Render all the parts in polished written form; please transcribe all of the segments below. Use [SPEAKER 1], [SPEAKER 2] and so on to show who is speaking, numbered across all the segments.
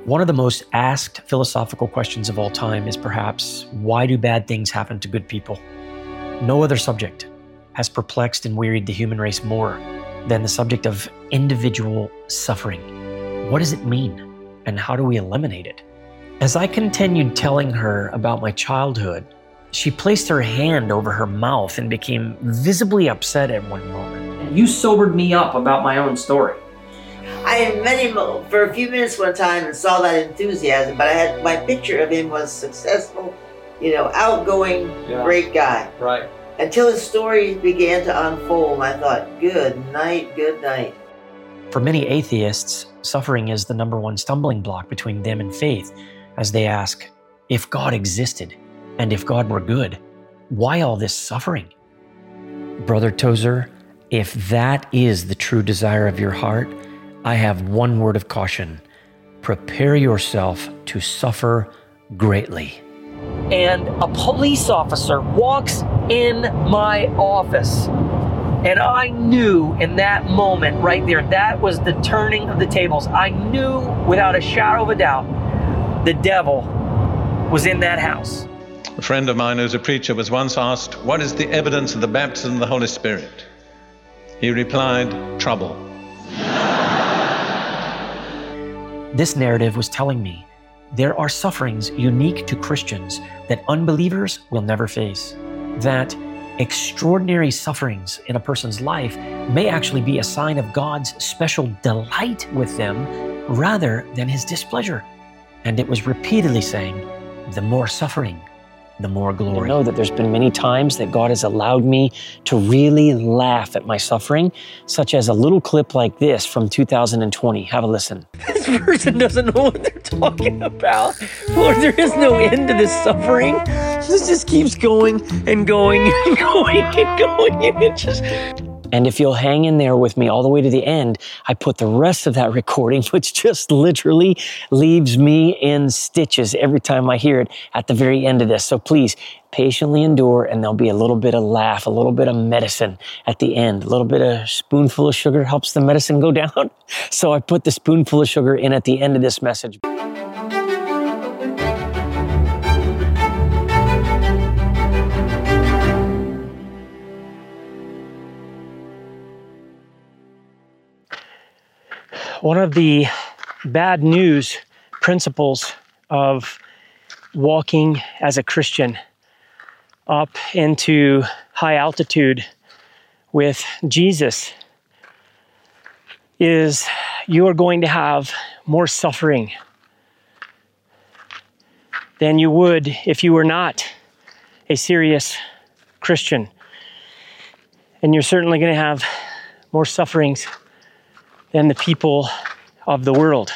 [SPEAKER 1] One of the most asked philosophical questions of all time is perhaps, why do bad things happen to good people? No other subject has perplexed and wearied the human race more than the subject of individual suffering. What does it mean, and how do we eliminate it? As I continued telling her about my childhood, she placed her hand over her mouth and became visibly upset at one moment. You sobered me up about my own story.
[SPEAKER 2] I had met him for a few minutes one time and saw that enthusiasm, but I had my picture of him was successful, outgoing, great guy.
[SPEAKER 3] Right.
[SPEAKER 2] Until his story began to unfold, I thought, good night, good night.
[SPEAKER 1] For many atheists, suffering is the number one stumbling block between them and faith, as they ask, if God existed, and if God were good, why all this suffering? Brother Tozer, if that is the true desire of your heart, I have one word of caution. Prepare yourself to suffer greatly. And a police officer walks in my office. And I knew in that moment right there, that was the turning of the tables. I knew without a shadow of a doubt, the devil was in that house.
[SPEAKER 3] A friend of mine who's a preacher was once asked, what is the evidence of the baptism of the Holy Spirit? He replied, trouble.
[SPEAKER 1] This narrative was telling me there are sufferings unique to Christians that unbelievers will never face. That extraordinary sufferings in a person's life may actually be a sign of God's special delight with them rather than his displeasure. And it was repeatedly saying, the more suffering, the more glory. I know that there's been many times that God has allowed me to really laugh at my suffering, such as a little clip like this from 2020. Have a listen. This person doesn't know what they're talking about. Lord, there is no end to this suffering. This just keeps going and going and going and going. And it just... And if you'll hang in there with me all the way to the end, I put the rest of that recording, which just literally leaves me in stitches every time I hear it at the very end of this. So please patiently endure, and there'll be a little bit of laugh, a little bit of medicine at the end. A little bit of spoonful of sugar helps the medicine go down. So I put the spoonful of sugar in at the end of this message. One of the bad news principles of walking as a Christian up into high altitude with Jesus is you are going to have more suffering than you would if you were not a serious Christian. And you're certainly going to have more sufferings than the people of the world.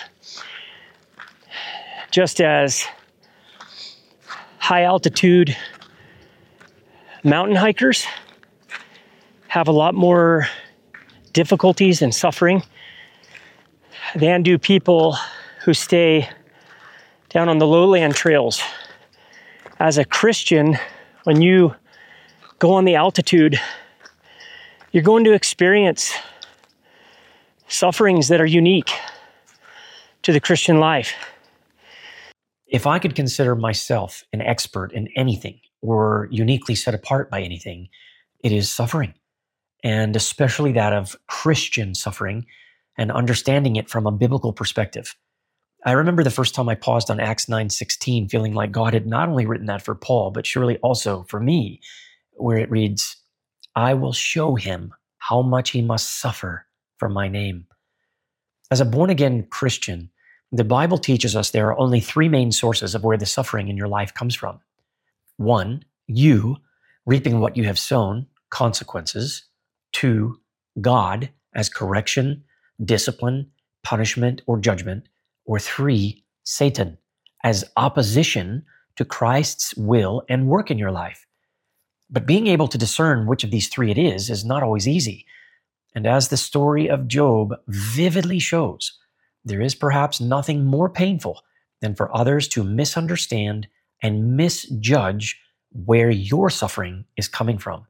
[SPEAKER 1] Just as high altitude mountain hikers have a lot more difficulties and suffering than do people who stay down on the lowland trails. As a Christian, when you go on the altitude, you're going to experience sufferings that are unique to the Christian life. If I could consider myself an expert in anything or uniquely set apart by anything, it is suffering, and especially that of Christian suffering and understanding it from a biblical perspective. I remember the first time I paused on Acts 9:16, feeling like God had not only written that for Paul, but surely also for me, where it reads, I will show him how much he must suffer for my name. As a born-again Christian, the Bible teaches us there are only three main sources of where the suffering in your life comes from. One, you reaping what you have sown, consequences. Two, God as correction, discipline, punishment, or judgment. Or three, Satan as opposition to Christ's will and work in your life. But being able to discern which of these three it is not always easy. And as the story of Job vividly shows, there is perhaps nothing more painful than for others to misunderstand and misjudge where your suffering is coming from.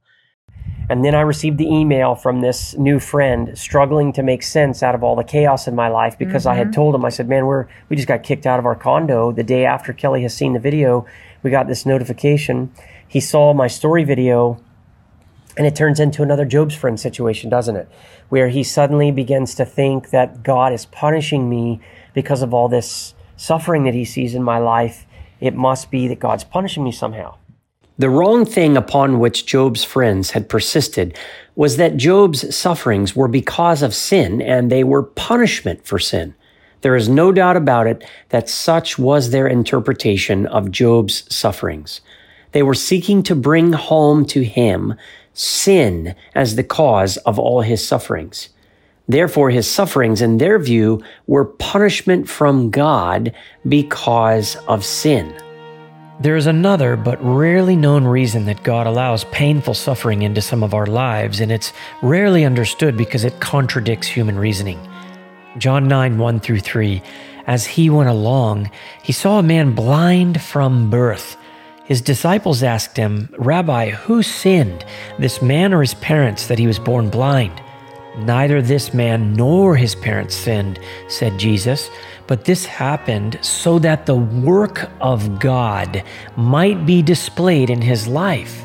[SPEAKER 4] And then I received the email from this new friend struggling to make sense out of all the chaos in my life because I had told him, I said, man, we just got kicked out of our condo. The day after Kelly has seen the video, we got this notification. He saw my story video, and it turns into another Job's Friend situation, doesn't it? Where he suddenly begins to think that God is punishing me because of all this suffering that he sees in my life. It must be that God's punishing me somehow. The wrong thing upon which Job's friends had persisted was that Job's sufferings were because of sin, and they were punishment for sin. There is no doubt about it that such was their interpretation of Job's sufferings. They were seeking to bring home to him sin as the cause of all his sufferings. Therefore, his sufferings, in their view, were punishment from God because of sin.
[SPEAKER 1] There is another but rarely known reason that God allows painful suffering into some of our lives, and it's rarely understood because it contradicts human reasoning. John 9, 1-3, as he went along, he saw a man blind from birth. His disciples asked him, Rabbi, who sinned, this man or his parents, that he was born blind? Neither this man nor his parents sinned, said Jesus, but this happened so that the work of God might be displayed in his life.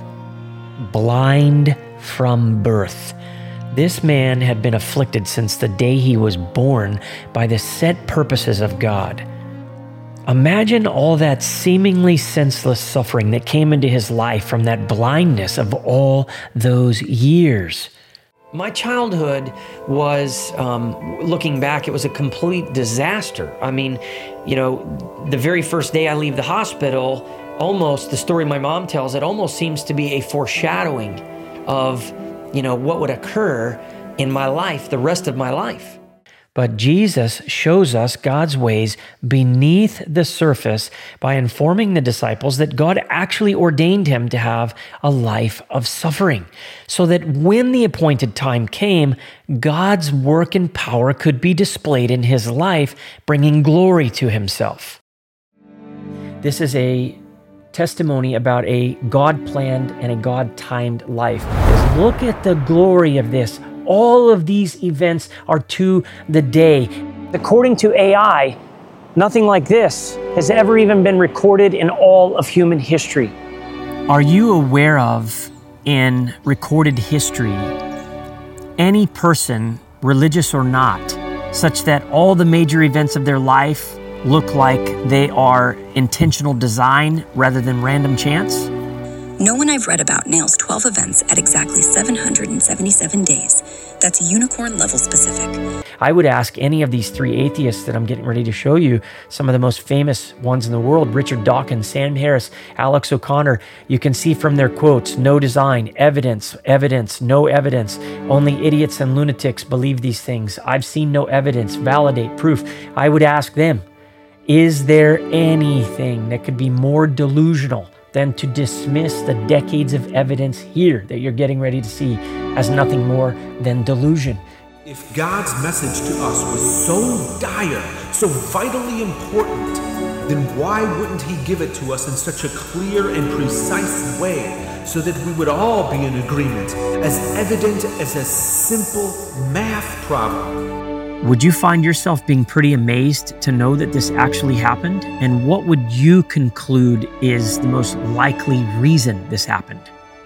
[SPEAKER 1] Blind from birth. This man had been afflicted since the day he was born by the set purposes of God. Imagine all that seemingly senseless suffering that came into his life from that blindness of all those years. My childhood was, looking back, it was a complete disaster. I mean, the very first day I leave the hospital, almost, the story my mom tells, it almost seems to be a foreshadowing of, what would occur in my life, the rest of my life. But Jesus shows us God's ways beneath the surface by informing the disciples that God actually ordained him to have a life of suffering, so that when the appointed time came, God's work and power could be displayed in his life, bringing glory to himself. This is a testimony about a God-planned and a God-timed life. Look at the glory of this. All of these events are to the day. According to AI, nothing like this has ever even been recorded in all of human history. Are you aware of, in recorded history, any person, religious or not, such that all the major events of their life look like they are intentional design rather than random chance?
[SPEAKER 5] No one I've read about nails 12 events at exactly 777 days. That's unicorn level specific.
[SPEAKER 1] I would ask any of these three atheists that I'm getting ready to show you, some of the most famous ones in the world, Richard Dawkins, Sam Harris, Alex O'Connor, you can see from their quotes, no design, evidence, no evidence. Only idiots and lunatics believe these things. I've seen no evidence, validate, proof. I would ask them, is there anything that could be more delusional than to dismiss the decades of evidence here that you're getting ready to see as nothing more than delusion?
[SPEAKER 6] If God's message to us was so dire, so vitally important, then why wouldn't he give it to us in such a clear and precise way so that we would all be in agreement, as evident as a simple math problem?
[SPEAKER 1] Would you find yourself being pretty amazed to know that this actually happened? And what would you conclude is the most likely reason this happened?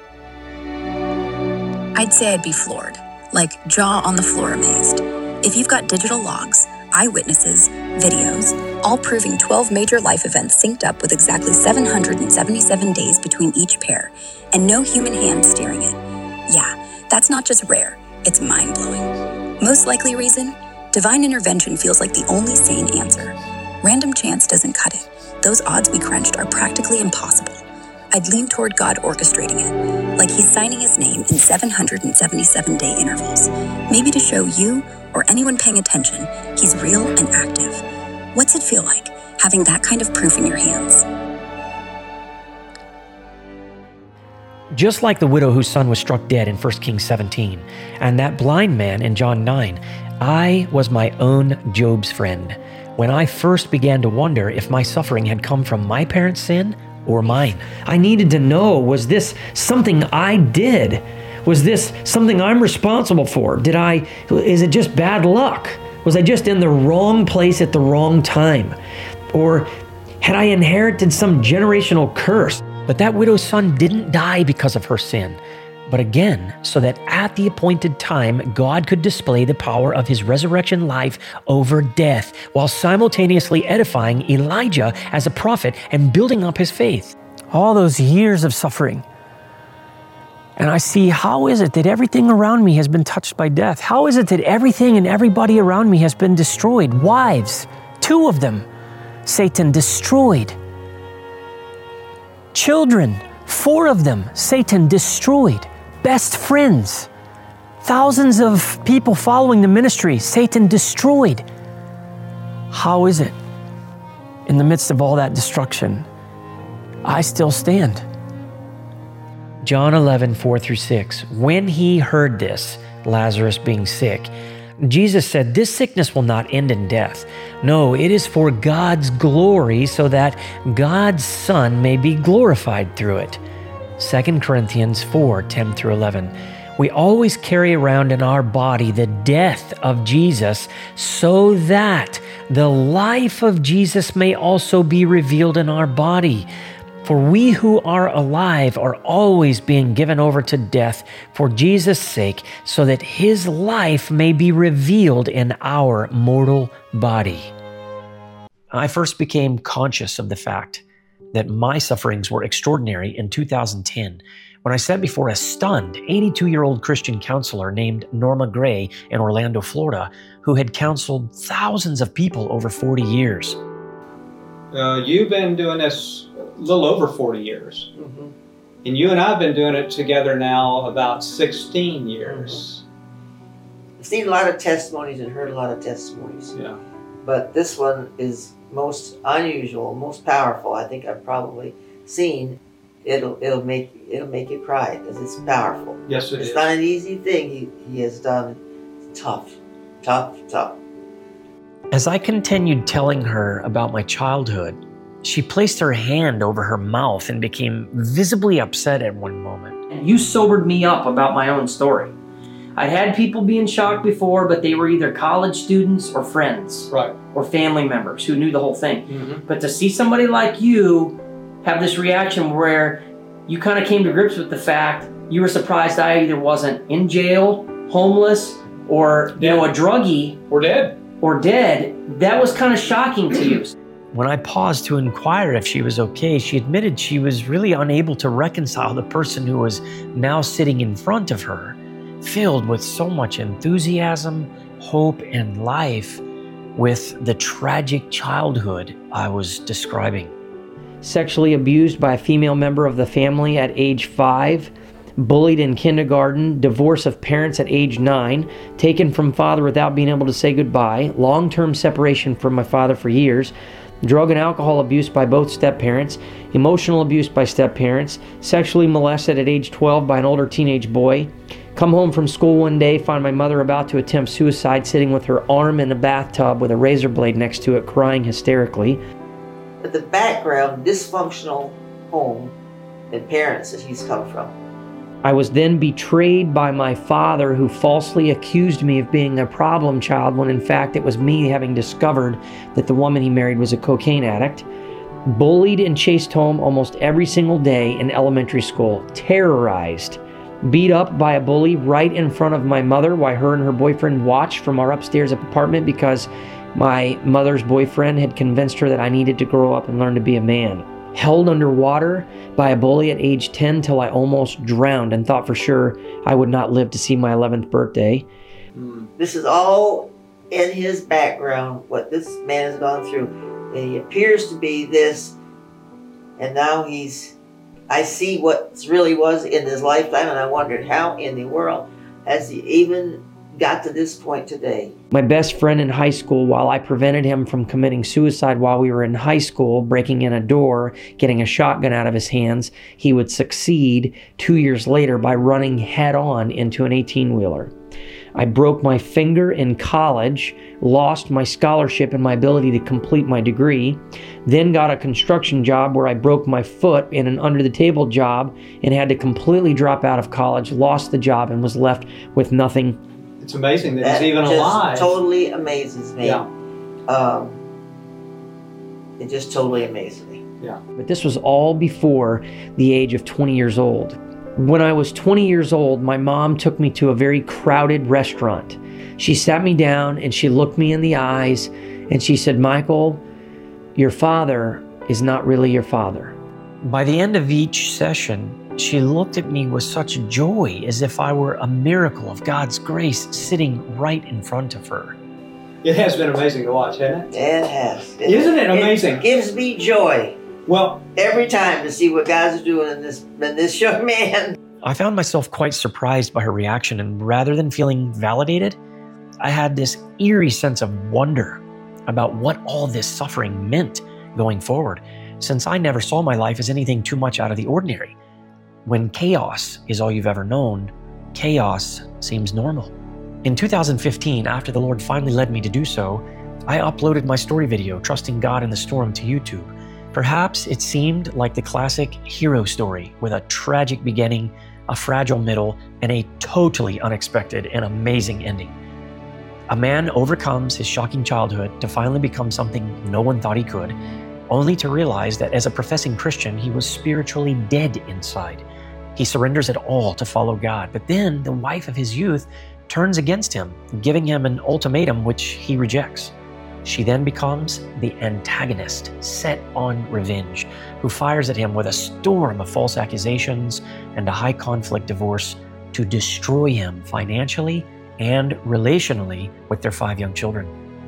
[SPEAKER 5] I'd say I'd be floored, like jaw on the floor amazed. If you've got digital logs, eyewitnesses, videos, all proving 12 major life events synced up with exactly 777 days between each pair, and no human hand steering it. Yeah, that's not just rare, it's mind-blowing. Most likely reason? Divine intervention feels like the only sane answer. Random chance doesn't cut it. Those odds we crunched are practically impossible. I'd lean toward God orchestrating it, like he's signing his name in 777-day intervals, maybe to show you or anyone paying attention he's real and active. What's it feel like, having that kind of proof in your hands?
[SPEAKER 1] Just like the widow whose son was struck dead in 1 Kings 17, and that blind man in John 9, I was my own Job's friend when I first began to wonder if my suffering had come from my parents' sin or mine. I needed to know, was this something I did?
[SPEAKER 4] Was this something I'm responsible for? Is it just bad luck? Was I just in the wrong place at the wrong time? Or had I inherited some generational curse?
[SPEAKER 1] But that widow's son didn't die because of her sin, but again, so that at the appointed time, God could display the power of his resurrection life over death, while simultaneously edifying Elijah as a prophet and building up his faith. All those years of suffering. And I see, how is it that everything around me has been touched by death? How is it that everything and everybody around me has been destroyed? Wives, 2 of them, Satan destroyed. Children, 4 of them, Satan destroyed. Best friends, thousands of people following the ministry, Satan destroyed. How is it, in the midst of all that destruction, I still stand? John 11, 4-6. When he heard this, Lazarus being sick, Jesus said, "This sickness will not end in death. No, it is for God's glory, so that God's Son may be glorified through it." 2 Corinthians 4, 10-11. We always carry around in our body the death of Jesus, so that the life of Jesus may also be revealed in our body. For we who are alive are always being given over to death for Jesus' sake, so that his life may be revealed in our mortal body. I first became conscious of the fact that my sufferings were extraordinary in 2010, when I sat before a stunned 82-year-old Christian counselor named Norma Gray in Orlando, Florida, who had counseled thousands of people over 40 years.
[SPEAKER 7] You've been doing this a little over 40 years. Mm-hmm. And you and I have been doing it together now about 16 years.
[SPEAKER 2] Mm-hmm. I've seen a lot of testimonies and heard a lot of testimonies.
[SPEAKER 7] Yeah.
[SPEAKER 2] But this one is most unusual, most powerful. I think I've probably seen. It'll make you cry because it's powerful.
[SPEAKER 7] Yes, it is.
[SPEAKER 2] It's not an easy thing he has done. It's tough.
[SPEAKER 1] As I continued telling her about my childhood, she placed her hand over her mouth and became visibly upset at one moment.
[SPEAKER 4] And you sobered me up about my own story. I'd had people be in shock before, but they were either college students or friends.
[SPEAKER 7] Right.
[SPEAKER 4] Or family members who knew the whole thing.
[SPEAKER 7] Mm-hmm.
[SPEAKER 4] But to see somebody like you have this reaction where you kind of came to grips with the fact you were surprised I either wasn't in jail, homeless, or a druggie.
[SPEAKER 7] Or dead.
[SPEAKER 4] That was kind of shocking to you.
[SPEAKER 1] When I paused to inquire if she was okay, she admitted she was really unable to reconcile the person who was now sitting in front of her, filled with so much enthusiasm, hope, and life, with the tragic childhood I was describing.
[SPEAKER 4] Sexually abused by a female member of the family at age 5, bullied in kindergarten, divorce of parents at age 9, taken from father without being able to say goodbye, long-term separation from my father for years, drug and alcohol abuse by both step-parents, emotional abuse by step-parents, sexually molested at age 12 by an older teenage boy, come home from school one day, find my mother about to attempt suicide, sitting with her arm in a bathtub with a razor blade next to it, crying hysterically.
[SPEAKER 2] But the background, dysfunctional home and parents that he's come from.
[SPEAKER 4] I was then betrayed by my father, who falsely accused me of being a problem child when in fact it was me having discovered that the woman he married was a cocaine addict. Bullied and chased home almost every single day in elementary school. Terrorized. Beat up by a bully right in front of my mother while her and her boyfriend watched from our upstairs apartment because my mother's boyfriend had convinced her that I needed to grow up and learn to be a man. Held underwater by a bully at age 10 till I almost drowned and thought for sure I would not live to see my 11th birthday.
[SPEAKER 2] This is all in his background, what this man has gone through. And he appears to be this, and now I see what really was in his lifetime, and I wondered how in the world has he even got to this point today.
[SPEAKER 4] My best friend in high school, while I prevented him from committing suicide while we were in high school, breaking in a door, getting a shotgun out of his hands, he would succeed 2 years later by running head on into an 18-wheeler. I broke my finger in college, lost my scholarship and my ability to complete my degree, then got a construction job where I broke my foot in an under-the-table job and had to completely drop out of college, lost the job, and was left with nothing.
[SPEAKER 7] It's amazing that he's even
[SPEAKER 2] just
[SPEAKER 7] alive.
[SPEAKER 2] Totally amazes me.
[SPEAKER 7] Yeah.
[SPEAKER 2] It just totally amazes me.
[SPEAKER 7] Yeah.
[SPEAKER 4] But this was all before the age of 20 years old. When I was 20 years old, my mom took me to a very crowded restaurant. She sat me down and she looked me in the eyes and she said, "Michael, your father is not really your father."
[SPEAKER 1] By the end of each session, she looked at me with such joy as if I were a miracle of God's grace sitting right in front of her.
[SPEAKER 7] It has been amazing to watch, hasn't it?
[SPEAKER 2] It has.
[SPEAKER 7] Isn't it amazing?
[SPEAKER 2] It gives me joy
[SPEAKER 7] Well,
[SPEAKER 2] every time to see what God's doing in this young man.
[SPEAKER 1] I found myself quite surprised by her reaction, and rather than feeling validated, I had this eerie sense of wonder about what all this suffering meant going forward, since I never saw my life as anything too much out of the ordinary. When chaos is all you've ever known, chaos seems normal. In 2015, after the Lord finally led me to do so, I uploaded my story video, Trusting God in the Storm, to YouTube. Perhaps it seemed like the classic hero story with a tragic beginning, a fragile middle, and a totally unexpected and amazing ending. A man overcomes his shocking childhood to finally become something no one thought he could, only to realize that as a professing Christian, he was spiritually dead inside. He surrenders it all to follow God, but then the wife of his youth turns against him, giving him an ultimatum which he rejects. She then becomes the antagonist, set on revenge, who fires at him with a storm of false accusations and a high-conflict divorce to destroy him financially and relationally with their 5 young children.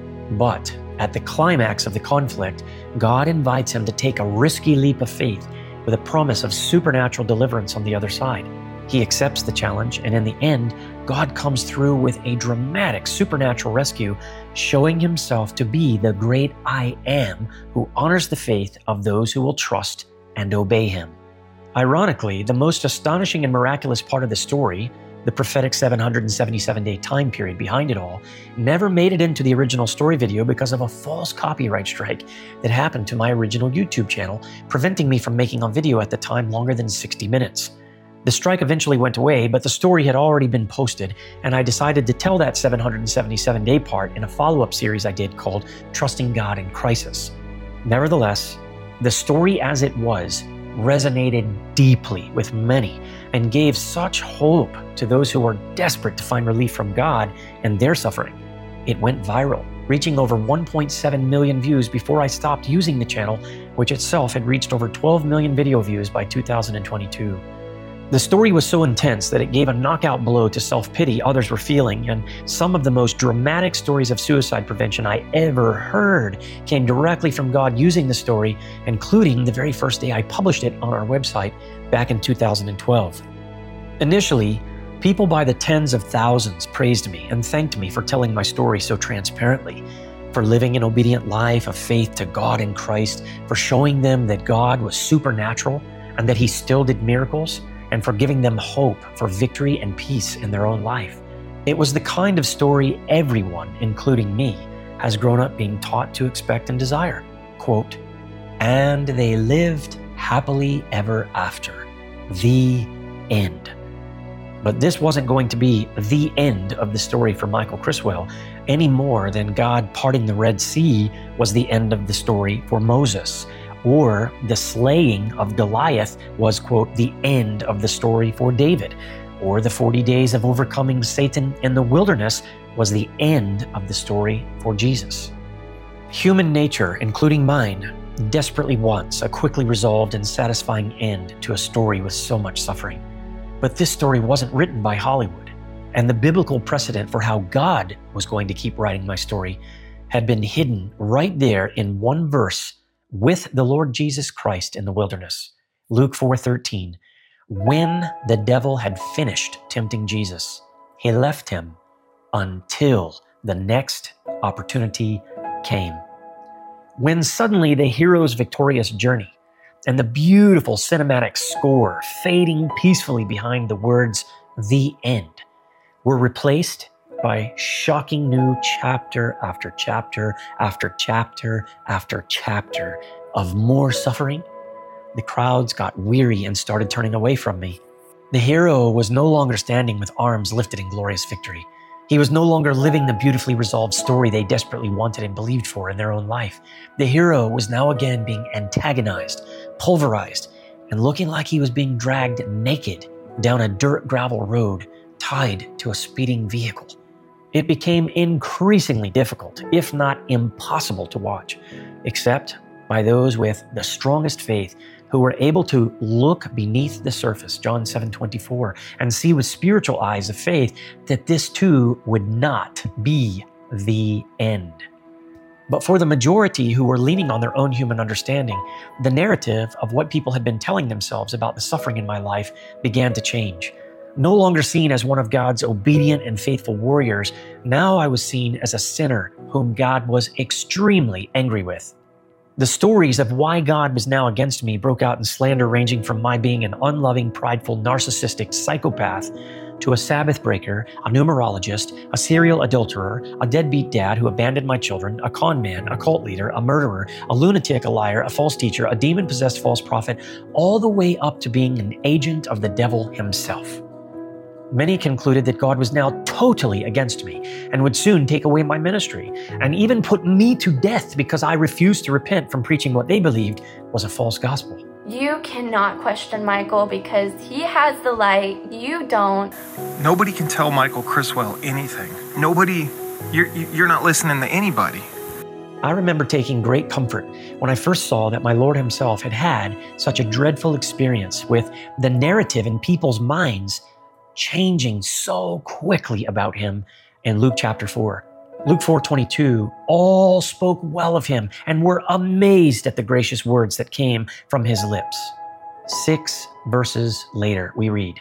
[SPEAKER 1] But at the climax of the conflict, God invites him to take a risky leap of faith with a promise of supernatural deliverance on the other side. He accepts the challenge, and in the end, God comes through with a dramatic supernatural rescue, showing himself to be the great I Am who honors the faith of those who will trust and obey him. Ironically, the most astonishing and miraculous part of the story, the prophetic 777-day time period behind it all, never made it into the original story video because of a false copyright strike that happened to my original YouTube channel, preventing me from making a video at the time longer than 60 minutes. The strike eventually went away, but the story had already been posted, and I decided to tell that 777-day part in a follow-up series I did called Trusting God in Crisis. Nevertheless, the story as it was resonated deeply with many and gave such hope to those who were desperate to find relief from God and their suffering. It went viral, reaching over 1.7 million views before I stopped using the channel, which itself had reached over 12 million video views by 2022. The story was so intense that it gave a knockout blow to self-pity others were feeling, and some of the most dramatic stories of suicide prevention I ever heard came directly from God using the story, including the very first day I published it on our website back in 2012. Initially, people by the tens of thousands praised me and thanked me for telling my story so transparently, for living an obedient life of faith to God in Christ, for showing them that God was supernatural and that he still did miracles, and for giving them hope for victory and peace in their own life. It was the kind of story everyone, including me, has grown up being taught to expect and desire. Quote, "And they lived happily ever after." The end. But this wasn't going to be the end of the story for Michael Criswell, any more than God parting the Red Sea was the end of the story for Moses, or the slaying of Goliath was, quote, the end of the story for David, or the 40 days of overcoming Satan in the wilderness was the end of the story for Jesus. Human nature, including mine, desperately wants a quickly resolved and satisfying end to a story with so much suffering. But this story wasn't written by Hollywood, and the biblical precedent for how God was going to keep writing my story had been hidden right there in one verse with the Lord Jesus Christ in the wilderness. Luke 4:13, when the devil had finished tempting Jesus, he left him until the next opportunity came. When suddenly the hero's victorious journey and the beautiful cinematic score fading peacefully behind the words, "the end," were replaced by shocking new chapter after chapter after chapter after chapter of more suffering, the crowds got weary and started turning away from me. The hero was no longer standing with arms lifted in glorious victory. He was no longer living the beautifully resolved story they desperately wanted and believed for in their own life. The hero was now again being antagonized, pulverized, and looking like he was being dragged naked down a dirt gravel road tied to a speeding vehicle. It became increasingly difficult, if not impossible, to watch, except by those with the strongest faith who were able to look beneath the surface, John 7:24, and see with spiritual eyes of faith that this too would not be the end. But for the majority who were leaning on their own human understanding, the narrative of what people had been telling themselves about the suffering in my life began to change. No longer seen as one of God's obedient and faithful warriors, now I was seen as a sinner whom God was extremely angry with. The stories of why God was now against me broke out in slander ranging from my being an unloving, prideful, narcissistic psychopath to a Sabbath breaker, a numerologist, a serial adulterer, a deadbeat dad who abandoned my children, a con man, a cult leader, a murderer, a lunatic, a liar, a false teacher, a demon-possessed false prophet, all the way up to being an agent of the devil himself. Many concluded that God was now totally against me and would soon take away my ministry and even put me to death because I refused to repent from preaching what they believed was a false gospel.
[SPEAKER 8] You cannot question Michael because he has the light, you don't.
[SPEAKER 9] Nobody can tell Michael Criswell anything. You're not listening to anybody.
[SPEAKER 1] I remember taking great comfort when I first saw that my Lord himself had had such a dreadful experience with the narrative in people's minds changing so quickly about him in Luke chapter 4. Luke 4:22, all spoke well of him and were amazed at the gracious words that came from his lips. 6 verses later, we read,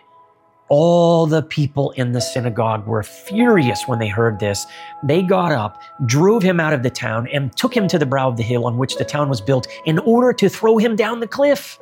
[SPEAKER 1] all the people in the synagogue were furious when they heard this. They got up, drove him out of the town, and took him to the brow of the hill on which the town was built in order to throw him down the cliff.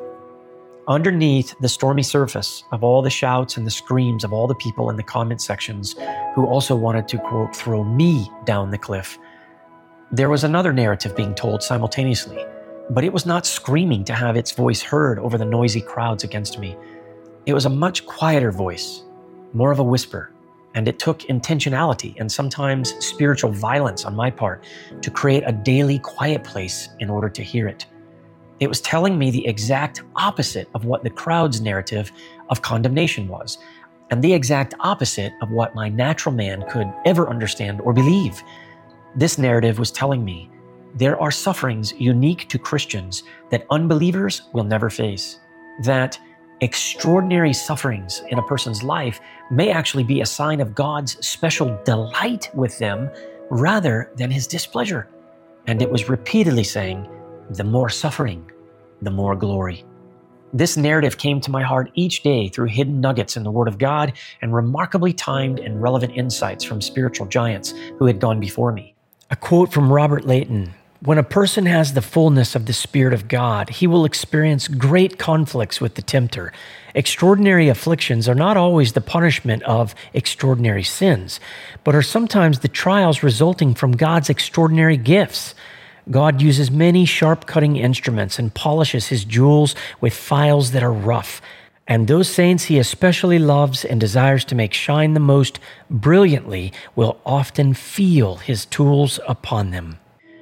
[SPEAKER 1] Underneath the stormy surface of all the shouts and the screams of all the people in the comment sections who also wanted to, quote, throw me down the cliff, there was another narrative being told simultaneously, but it was not screaming to have its voice heard over the noisy crowds against me. It was a much quieter voice, more of a whisper, and it took intentionality and sometimes spiritual violence on my part to create a daily quiet place in order to hear it. It was telling me the exact opposite of what the crowd's narrative of condemnation was, and the exact opposite of what my natural man could ever understand or believe. This narrative was telling me there are sufferings unique to Christians that unbelievers will never face, that extraordinary sufferings in a person's life may actually be a sign of God's special delight with them rather than his displeasure. And it was repeatedly saying, the more suffering, the more glory. This narrative came to my heart each day through hidden nuggets in the Word of God and remarkably timed and relevant insights from spiritual giants who had gone before me. A quote from Robert Layton, when a person has the fullness of the Spirit of God, he will experience great conflicts with the tempter. Extraordinary afflictions are not always the punishment of extraordinary sins, but are sometimes the trials resulting from God's extraordinary gifts. God uses many sharp-cutting instruments and polishes his jewels with files that are rough. And those saints he especially loves and desires to make shine the most brilliantly will often feel his tools upon them.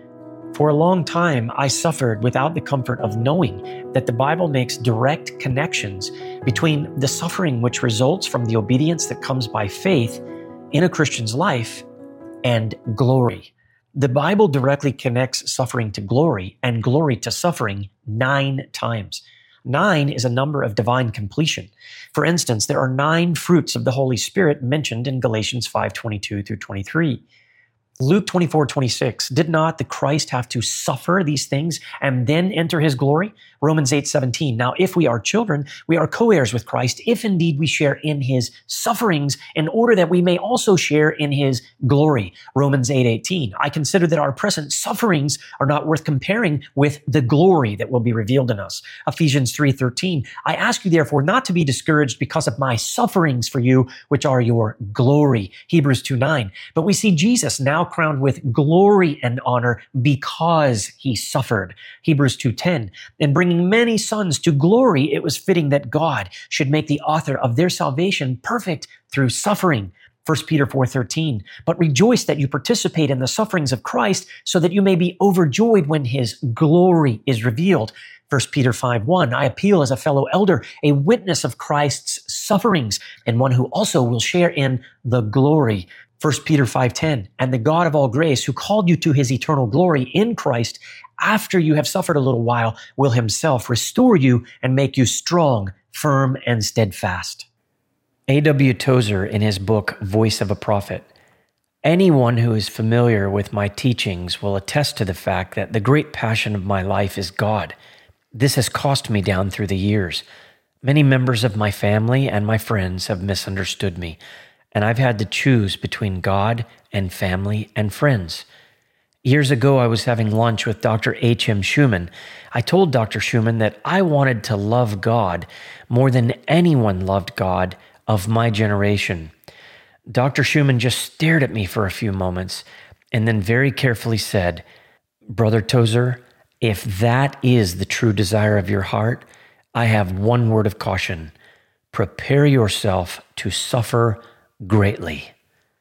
[SPEAKER 1] For a long time, I suffered without the comfort of knowing that the Bible makes direct connections between the suffering which results from the obedience that comes by faith in a Christian's life and glory. The Bible directly connects suffering to glory and glory to suffering 9 times. 9 is a number of divine completion. For instance, there are 9 fruits of the Holy Spirit mentioned in Galatians 5:22 through 23. Luke 24:26, did not the Christ have to suffer these things and then enter his glory? Romans 8:17, now if we are children, we are co-heirs with Christ, if indeed we share in his sufferings, in order that we may also share in his glory. Romans 8:18, I consider that our present sufferings are not worth comparing with the glory that will be revealed in us. Ephesians 3:13, I ask you therefore not to be discouraged because of my sufferings for you, which are your glory. Hebrews 2:9, but we see Jesus now crowned with glory and honor because he suffered. Hebrews 2:10, and bringing many sons to glory, it was fitting that God should make the author of their salvation perfect through suffering. 1 Peter 4:13, but rejoice that you participate in the sufferings of Christ so that you may be overjoyed when his glory is revealed. 1 Peter 5:1, I appeal as a fellow elder, a witness of Christ's sufferings, and one who also will share in the glory. 1 Peter 5:10, and the God of all grace, who called you to his eternal glory in Christ, after you have suffered a little while, will himself restore you and make you strong, firm, and steadfast. A.W. Tozer, in his book, Voice of a Prophet, anyone who is familiar with my teachings will attest to the fact that the great passion of my life is God. This has cost me down through the years. Many members of my family and my friends have misunderstood me, and I've had to choose between God and family and friends. Years ago, I was having lunch with Dr. H.M. Schumann. I told Dr. Schumann that I wanted to love God more than anyone loved God of my generation. Dr. Schumann just stared at me for a few moments and then very carefully said, Brother Tozer, if that is the true desire of your heart, I have one word of caution. Prepare yourself to suffer greatly.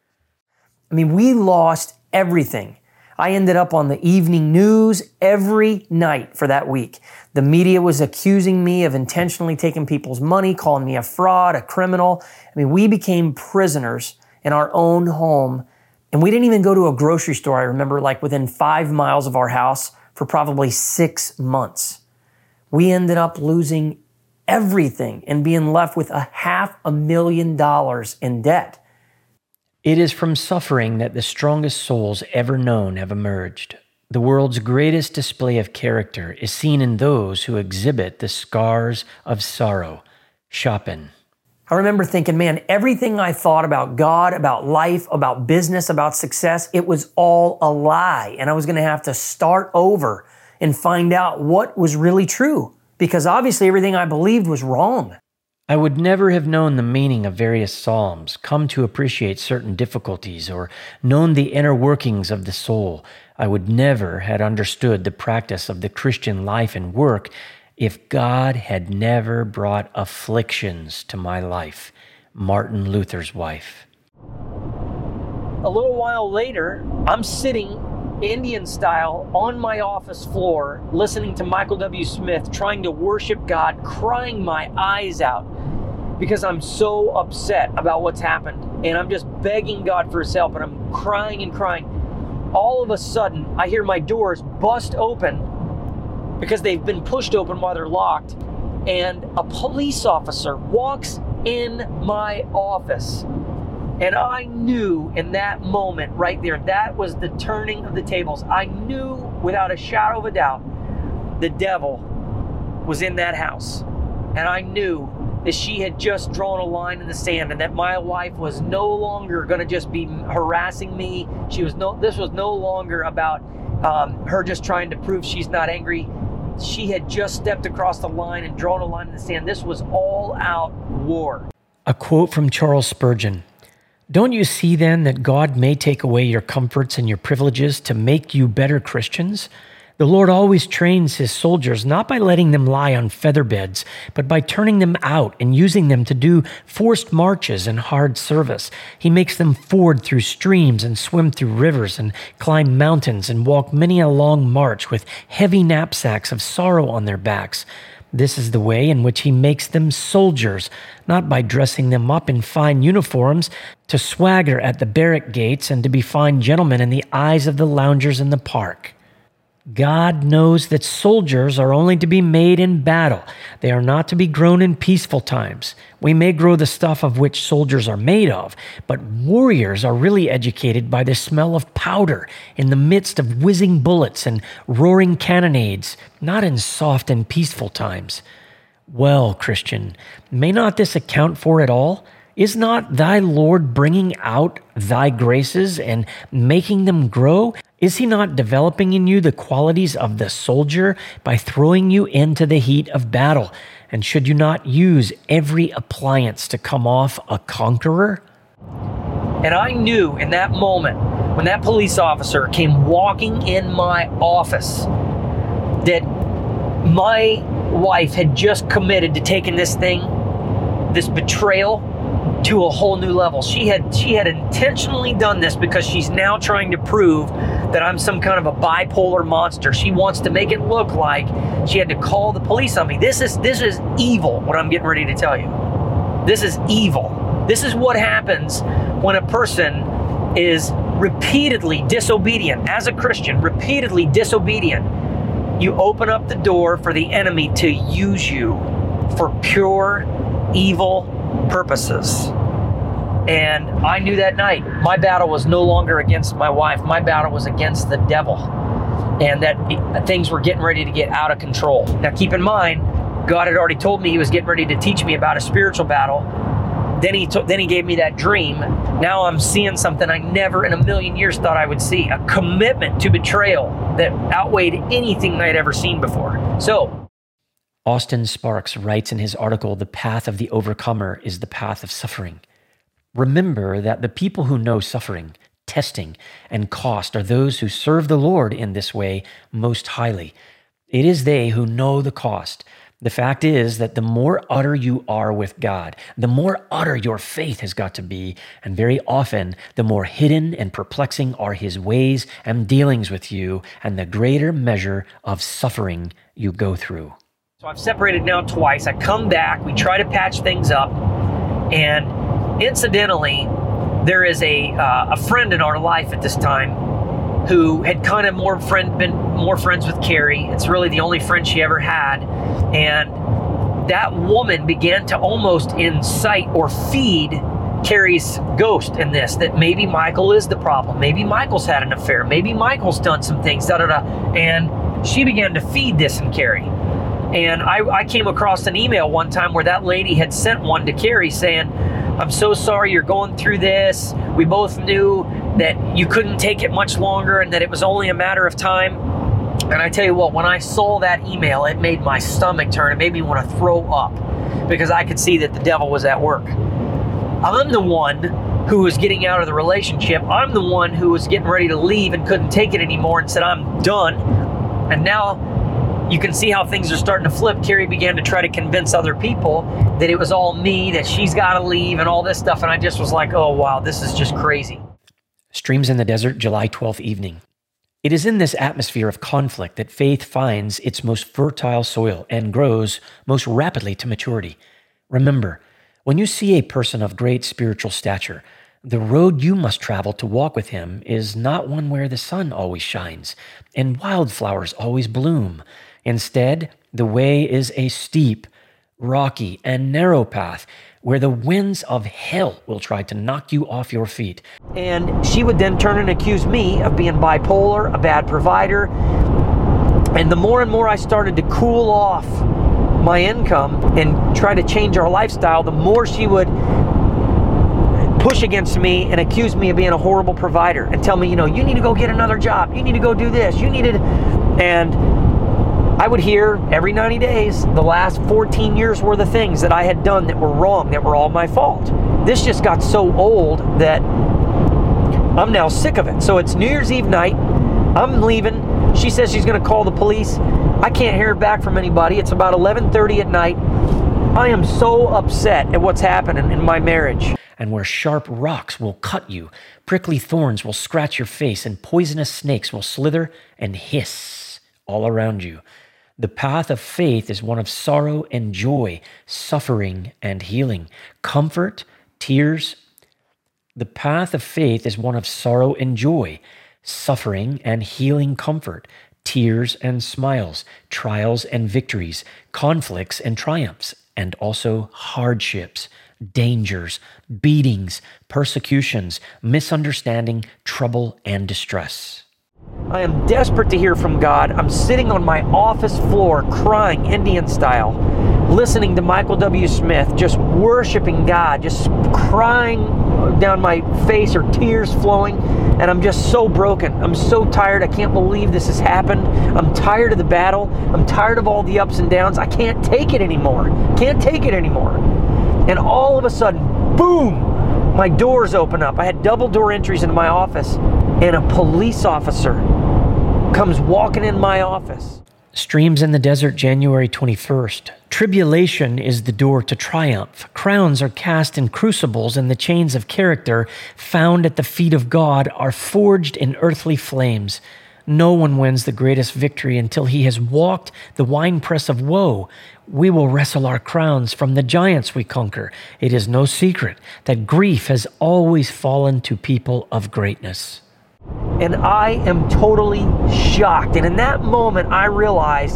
[SPEAKER 4] I mean, we lost everything. I ended up on the evening news every night for that week. The media was accusing me of intentionally taking people's money, calling me a fraud, a criminal. I mean, we became prisoners in our own home, and we didn't even go to a grocery store, I remember, like within 5 miles of our house for probably 6 months. We ended up losing everything and being left with $500,000 in debt.
[SPEAKER 1] It is from suffering that the strongest souls ever known have emerged. The world's greatest display of character is seen in those who exhibit the scars of sorrow. Chopin.
[SPEAKER 4] I remember thinking, man, everything I thought about God, about life, about business, about success, it was all a lie. And I was going to have to start over and find out what was really true, because obviously everything I believed was wrong.
[SPEAKER 1] I would never have known the meaning of various psalms, come to appreciate certain difficulties, or known the inner workings of the soul. I would never have understood the practice of the Christian life and work if God had never brought afflictions to my life. Martin Luther's wife.
[SPEAKER 4] A little while later, I'm sitting Indian style on my office floor, listening to Michael W. Smith, trying to worship God, crying my eyes out because I'm so upset about what's happened. And I'm just begging God for his help, and I'm crying and crying. All of a sudden, I hear my doors bust open because they've been pushed open while they're locked. And a police officer walks in my office. And I knew in that moment right there, that was the turning of the tables. I knew without a shadow of a doubt, the devil was in that house. And I knew that she had just drawn a line in the sand, and that my wife was no longer going to just be harassing me. This was no longer about her just trying to prove she's not angry. She had just stepped across the line and drawn a line in the sand. This was all out war.
[SPEAKER 1] A quote from Charles Spurgeon. Don't you see then that God may take away your comforts and your privileges to make you better Christians? The Lord always trains his soldiers not by letting them lie on feather beds, but by turning them out and using them to do forced marches and hard service. He makes them ford through streams and swim through rivers and climb mountains and walk many a long march with heavy knapsacks of sorrow on their backs. This is the way in which he makes them soldiers, not by dressing them up in fine uniforms to swagger at the barrack gates and to be fine gentlemen in the eyes of the loungers in the park. God knows that soldiers are only to be made in battle. They are not to be grown in peaceful times. We may grow the stuff of which soldiers are made of, but warriors are really educated by the smell of powder in the midst of whizzing bullets and roaring cannonades, not in soft and peaceful times. Well, Christian, may not this account for it all? Is not thy Lord bringing out thy graces and making them grow? Is he not developing in you the qualities of the soldier by throwing you into the heat of battle? And should you not use every appliance to come off a conqueror? And I knew in that moment, when that police officer came walking in my office, that my wife had just committed to taking this thing, this betrayal, to a whole new level. She had intentionally done this because she's now trying to prove that I'm some kind of a bipolar monster. She wants to make it look like she had to call the police on me. This is evil, what I'm getting ready to tell you. This is evil. This is what happens when a person is repeatedly disobedient. As a Christian, repeatedly disobedient. You open up the door for the enemy to use you for pure evil purposes. And I knew that night my battle was no longer against my wife. My battle was against the devil, and that things were getting ready to get out of control. Now keep in mind, God had already told me he was getting ready to teach me about a spiritual battle. Then he gave me that dream. Now I'm seeing something I never in a million years thought I would see, a commitment to betrayal that outweighed anything I'd ever seen before. So Austin Sparks writes in his article, "The path of the overcomer is the path of suffering." Remember that the people who know suffering, testing, and cost are those who serve the Lord in this way most highly. It is they who know the cost. The fact is that the more utter you are with God, the more utter your faith has got to be, and very often the more hidden and perplexing are his ways and dealings with you, and the greater measure of suffering you go through. So I've separated now twice. I come back, we try to patch things up, and incidentally, there is a friend in our life at this time who had kind of been more friends with Carrie. It's really the only friend she ever had, and that woman began to almost incite or feed Carrie's ghost in this, that maybe Michael is the problem. Maybe Michael's had an affair. Maybe Michael's done some things, and she began to feed this in Carrie. And I came across an email one time where that lady had sent one to Carrie saying, "I'm so sorry you're going through this. We both knew that you couldn't take it much longer and that it was only a matter of time." And I tell you what, when I saw that email, it made my stomach turn. It made me want to throw up because I could see that the devil was at work. I'm the one who was getting out of the relationship. I'm the one who was getting ready to leave and couldn't take it anymore and said, "I'm done." And now you can see how things are starting to flip. Carrie began to try to convince other people that it was all me, that she's got to leave and all this stuff. And I just was like, oh, wow, this is just crazy. Streams in the Desert, July 12th evening. It is in this atmosphere of conflict that faith finds its most fertile soil and grows most rapidly to maturity. Remember, when you see a person of great spiritual stature, the road you must travel to walk with him is not one where the sun always shines and wildflowers always bloom. Instead, the way is a steep, rocky, and narrow path where the winds of hell will try to knock you off your feet. And she would then turn and accuse me of being bipolar, a bad provider. And the more and more I started to cool off my income and try to change our lifestyle, the more she would push against me and accuse me of being a horrible provider and tell me, you need to go get another job. You need to go do this. And I would hear every 90 days the last 14 years worth of things that I had done that were wrong, that were all my fault. This just got so old that I'm now sick of it. So it's New Year's Eve night. I'm leaving. She says she's going to call the police. I can't hear back from anybody. It's about 11:30 at night. I am so upset at what's happening in my marriage. And where sharp rocks will cut you, prickly thorns will scratch your face, and poisonous snakes will slither and hiss all around you. The path of faith is one of sorrow and joy, suffering and healing, comfort, tears. The path of faith is one of sorrow and joy, suffering and healing, comfort, tears and smiles, trials and victories, conflicts and triumphs, and also hardships, dangers, beatings, persecutions, misunderstanding, trouble, and distress.
[SPEAKER 4] I am desperate to hear from God. I'm sitting on my office floor crying Indian style, listening to Michael W. Smith, just worshiping God, just crying down my face or tears flowing, and I'm just so broken. I'm so tired. I can't believe this has happened. I'm tired of the battle. I'm tired of all the ups and downs. I can't take it anymore. Can't take it anymore. And all of a sudden, boom, my doors open up. I had double door entries into my office, and a police officer comes walking in my office.
[SPEAKER 1] Streams in the Desert, January 21st. Tribulation is the door to triumph. Crowns are cast in crucibles, and the chains of character found at the feet of God are forged in earthly flames. No one wins the greatest victory until he has walked the winepress of woe. We will wrestle our crowns from the giants we conquer. It is no secret that grief has always fallen to people of greatness.
[SPEAKER 4] And I am totally shocked. And in that moment, I realized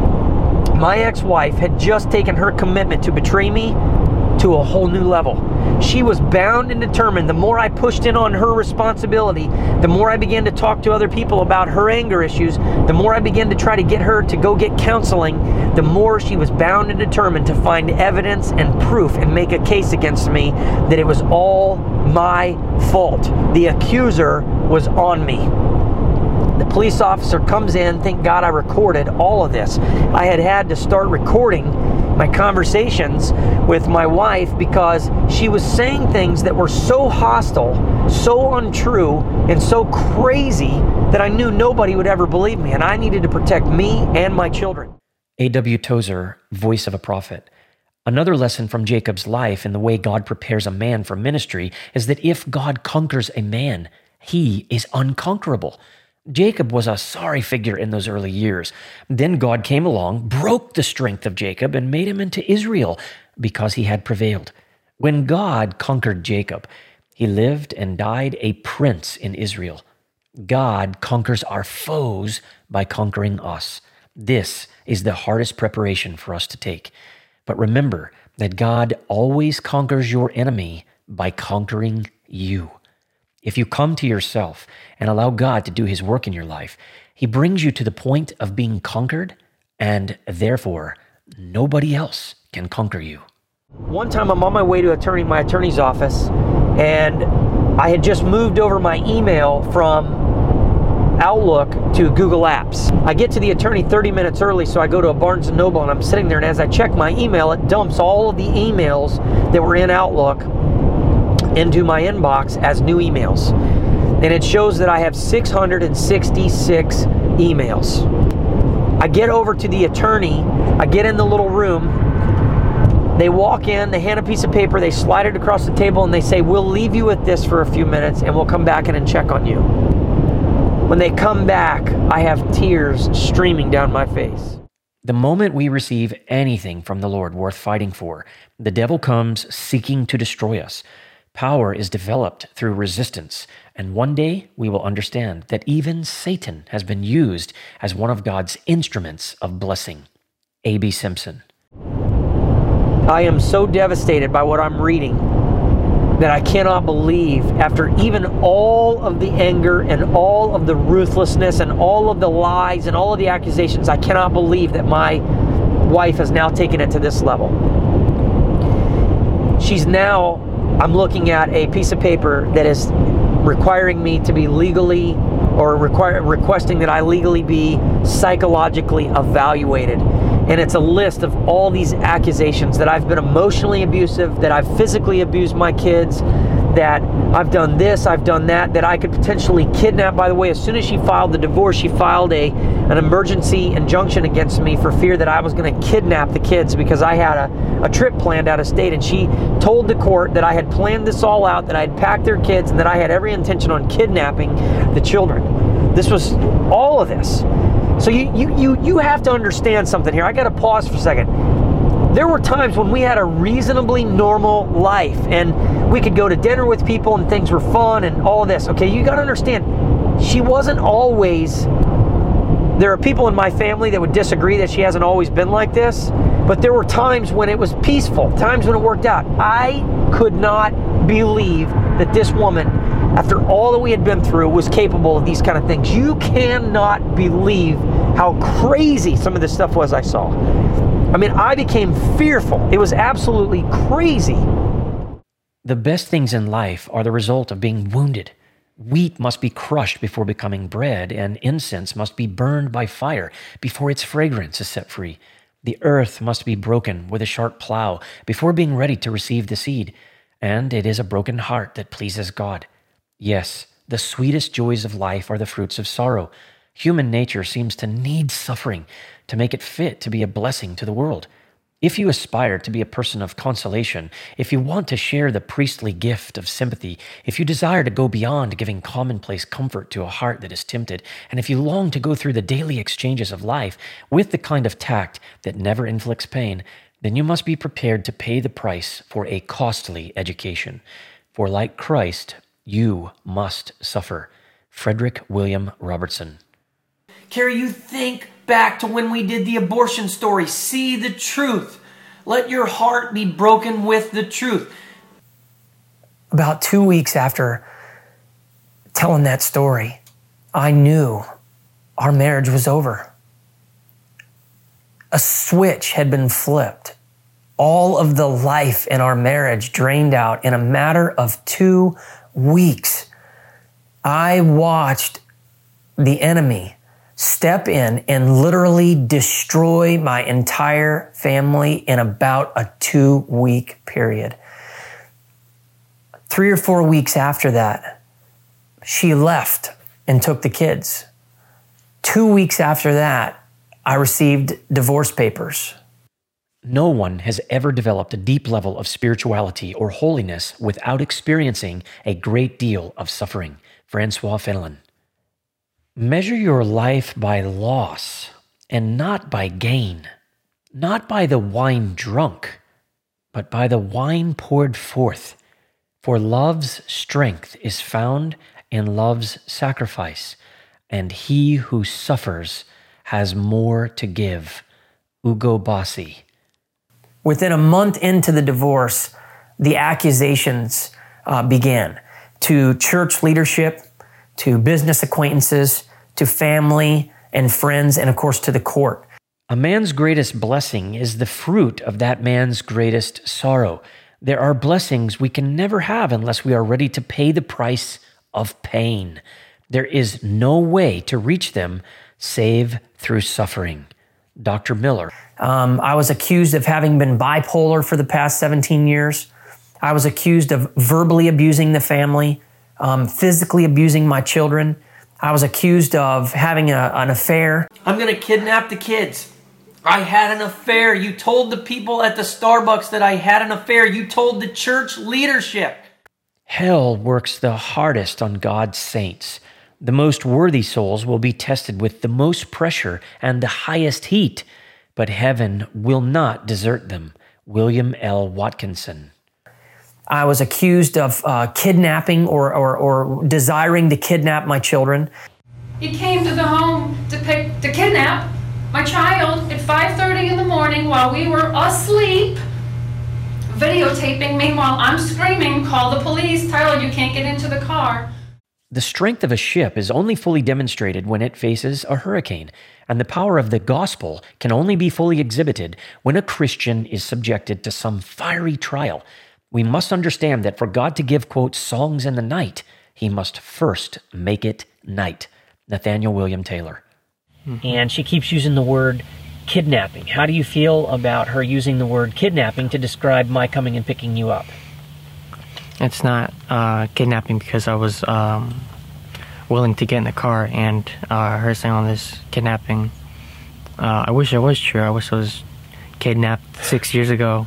[SPEAKER 4] my ex-wife had just taken her commitment to betray me to a whole new level. She was bound and determined. The more I pushed in on her responsibility, the more I began to talk to other people about her anger issues, the more I began to try to get her to go get counseling, the more she was bound and determined to find evidence and proof and make a case against me that it was all my fault. The accuser was on me. The police officer comes in. Thank God I recorded all of this. I had to start recording my conversations with my wife because she was saying things that were so hostile, so untrue, and so crazy that I knew nobody would ever believe me, and I needed to protect me and my children.
[SPEAKER 1] A.W. Tozer, Voice of a Prophet. Another lesson from Jacob's life in the way God prepares a man for ministry is that if God conquers a man, he is unconquerable. Jacob was a sorry figure in those early years. Then God came along, broke the strength of Jacob, and made him into Israel because he had prevailed. When God conquered Jacob, he lived and died a prince in Israel. God conquers our foes by conquering us. This is the hardest preparation for us to take. But remember that God always conquers your enemy by conquering you. If you come to yourself and allow God to do his work in your life, he brings you to the point of being conquered, and therefore nobody else can conquer you.
[SPEAKER 4] One time I'm on my way to my attorney's office, and I had just moved over my email from Outlook to Google Apps. I get to the attorney 30 minutes early, so I go to a Barnes & Noble, and I'm sitting there, and as I check my email, it dumps all of the emails that were in Outlook into my inbox as new emails. And it shows that I have 666 emails. I get over to the attorney, I get in the little room, they walk in, they hand a piece of paper, they slide it across the table, and they say, "We'll leave you with this for a few minutes and we'll come back in and check on you." When they come back, I have tears streaming down my face.
[SPEAKER 1] The moment we receive anything from the Lord worth fighting for, the devil comes seeking to destroy us. Power is developed through resistance, and one day we will understand that even Satan has been used as one of God's instruments of blessing. A.B. Simpson.
[SPEAKER 4] I am so devastated by what I'm reading that I cannot believe, after even all of the anger and all of the ruthlessness and all of the lies and all of the accusations, I cannot believe that my wife has now taken it to this level. She's now, I'm looking at a piece of paper that is requiring me to be legally, or requesting that I legally be psychologically evaluated. And it's a list of all these accusations that I've been emotionally abusive, that I've physically abused my kids, that I've done this, I've done that, that I could potentially kidnap. By the way, as soon as she filed the divorce, she filed an emergency injunction against me for fear that I was going to kidnap the kids because I had a trip planned out of state. And she told the court that I had planned this all out, that I had packed their kids, and that I had every intention on kidnapping the children. This was all of this. So you have to understand something here. I got to pause for a second. There were times when we had a reasonably normal life and we could go to dinner with people and things were fun and all of this. Okay, you got to understand, she wasn't always There are people in my family that would disagree that she hasn't always been like this, but there were times when it was peaceful, times when it worked out. I could not believe that this woman, after all that we had been through, was capable of these kind of things. You cannot believe how crazy some of this stuff was I saw. I mean, I became fearful. It was absolutely crazy.
[SPEAKER 1] The best things in life are the result of being wounded. Wheat must be crushed before becoming bread, and incense must be burned by fire before its fragrance is set free. The earth must be broken with a sharp plow before being ready to receive the seed, and it is a broken heart that pleases God. Yes, the sweetest joys of life are the fruits of sorrow. Human nature seems to need suffering to make it fit to be a blessing to the world. If you aspire to be a person of consolation, if you want to share the priestly gift of sympathy, if you desire to go beyond giving commonplace comfort to a heart that is tempted, and if you long to go through the daily exchanges of life with the kind of tact that never inflicts pain, then you must be prepared to pay the price for a costly education. For like Christ, you must suffer. Frederick William Robertson.
[SPEAKER 4] Carrie, you think back to when we did the abortion story. See the truth. Let your heart be broken with the truth. About 2 weeks after telling that story, I knew our marriage was over. A switch had been flipped. All of the life in our marriage drained out in a matter of 2 weeks. I watched the enemy step in and literally destroy my entire family in about a 2-week period. 3 or 4 weeks after that, she left and took the kids. 2 weeks after that, I received divorce papers.
[SPEAKER 1] No one has ever developed a deep level of spirituality or holiness without experiencing a great deal of suffering. Francois Fenelon. Measure your life by loss and not by gain, not by the wine drunk, but by the wine poured forth. For love's strength is found in love's sacrifice, and he who suffers has more to give. Ugo Bassi.
[SPEAKER 4] Within a month into the divorce, the accusations began to church leadership, to business acquaintances, to family and friends, and of course to the court.
[SPEAKER 1] A man's greatest blessing is the fruit of that man's greatest sorrow. There are blessings we can never have unless we are ready to pay the price of pain. There is no way to reach them save through suffering. Dr. Miller.
[SPEAKER 4] I was accused of having been bipolar for the past 17 years. I was accused of verbally abusing the family, physically abusing my children. I was accused of having an affair. I'm going to kidnap the kids. I had an affair. You told the people at the Starbucks that I had an affair. You told the church leadership.
[SPEAKER 1] Hell works the hardest on God's saints. The most worthy souls will be tested with the most pressure and the highest heat, but heaven will not desert them. William L. Watkinson.
[SPEAKER 4] I was accused of kidnapping or desiring to kidnap my children.
[SPEAKER 10] He came to the home to kidnap my child at 5:30 in the morning while we were asleep, videotaping me while I'm screaming, "Call the police, Tyler, you can't get into the car."
[SPEAKER 1] The strength of a ship is only fully demonstrated when it faces a hurricane, and the power of the gospel can only be fully exhibited when a Christian is subjected to some fiery trial. We must understand that for God to give, quote, songs in the night, he must first make it night. Nathaniel William Taylor.
[SPEAKER 4] And she keeps using the word kidnapping. How do you feel about her using the word kidnapping to describe my coming and picking you up?
[SPEAKER 11] It's not kidnapping because I was willing to get in the car, and her saying all this kidnapping, I wish it was true. I wish I was kidnapped 6 years ago.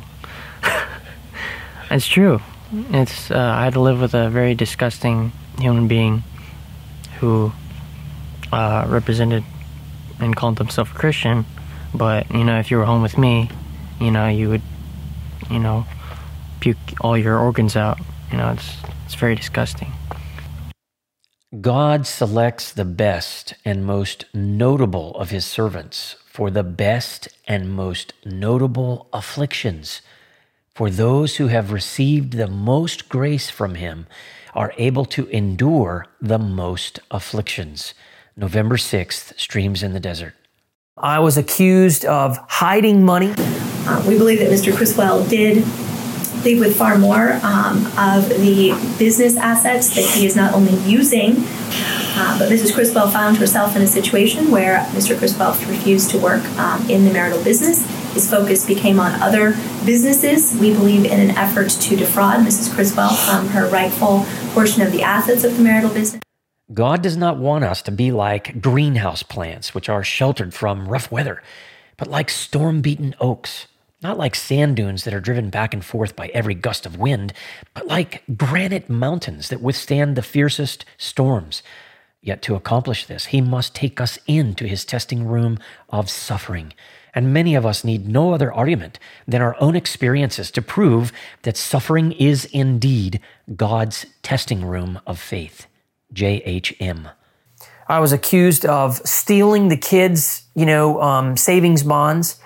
[SPEAKER 11] It's true. It's I had to live with a very disgusting human being who represented and called himself a Christian, but, you know, if you were home with me, you know, you would, you know, puke all your organs out. You know, it's very disgusting.
[SPEAKER 1] God selects the best and most notable of his servants for the best and most notable afflictions. For those who have received the most grace from him are able to endure the most afflictions. November 6th, Streams in the Desert.
[SPEAKER 12] I was accused of hiding money.
[SPEAKER 13] We believe that Mr. Criswell did leave with far more of the business assets that he is not only using, but Mrs. Criswell found herself in a situation where Mr. Criswell refused to work in the marital business. His focus became on other businesses, we believe in an effort to defraud Mrs. Criswell from her rightful portion of the assets of the marital business.
[SPEAKER 1] God does not want us to be like greenhouse plants, which are sheltered from rough weather, but like storm-beaten oaks. Not like sand dunes that are driven back and forth by every gust of wind, but like granite mountains that withstand the fiercest storms. Yet to accomplish this, he must take us into his testing room of suffering. And many of us need no other argument than our own experiences to prove that suffering is indeed God's testing room of faith. J.H.M.
[SPEAKER 12] I was accused of stealing the kids' savings bonds.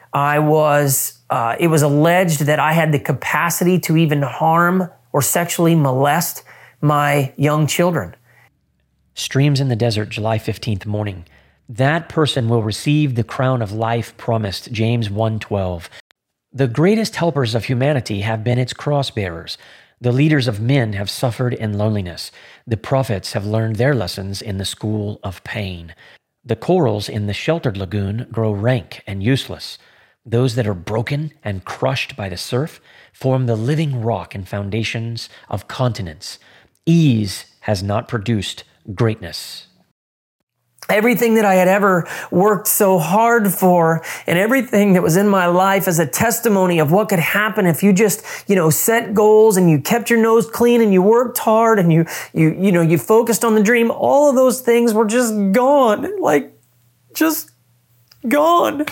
[SPEAKER 12] It was alleged that I had the capacity to even harm or sexually molest my young children.
[SPEAKER 1] Streams in the Desert, July 15th morning. That person will receive the crown of life promised, James 1:12. The greatest helpers of humanity have been its cross-bearers. The leaders of men have suffered in loneliness. The prophets have learned their lessons in the school of pain. The corals in the sheltered lagoon grow rank and useless. Those that are broken and crushed by the surf form the living rock and foundations of continents. Ease has not produced greatness.
[SPEAKER 12] Everything that I had ever worked so hard for and everything that was in my life as a testimony of what could happen if you just, set goals and you kept your nose clean and you worked hard and you focused on the dream. All of those things were just gone, just gone.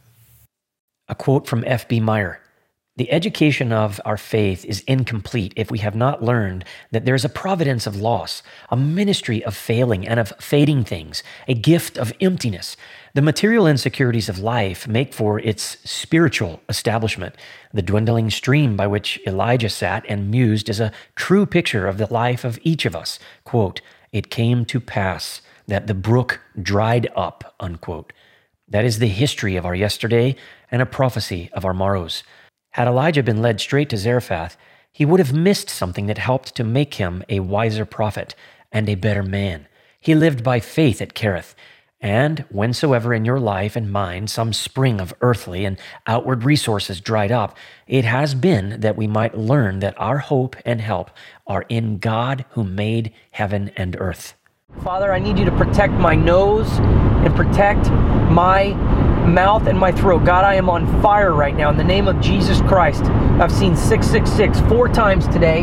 [SPEAKER 1] A quote from F.B. Meyer. The education of our faith is incomplete if we have not learned that there is a providence of loss, a ministry of failing and of fading things, a gift of emptiness. The material insecurities of life make for its spiritual establishment. The dwindling stream by which Elijah sat and mused is a true picture of the life of each of us. Quote, "It came to pass that the brook dried up," unquote. That is the history of our yesterday and a prophecy of our morrows. Had Elijah been led straight to Zarephath, he would have missed something that helped to make him a wiser prophet and a better man. He lived by faith at Kerith, and whensoever in your life and mine some spring of earthly and outward resources dried up, it has been that we might learn that our hope and help are in God who made heaven and earth.
[SPEAKER 12] Father, I need you to protect my nose and protect my mouth and my throat. God, I am on fire right now in the name of Jesus Christ. I've seen 666 4 times today.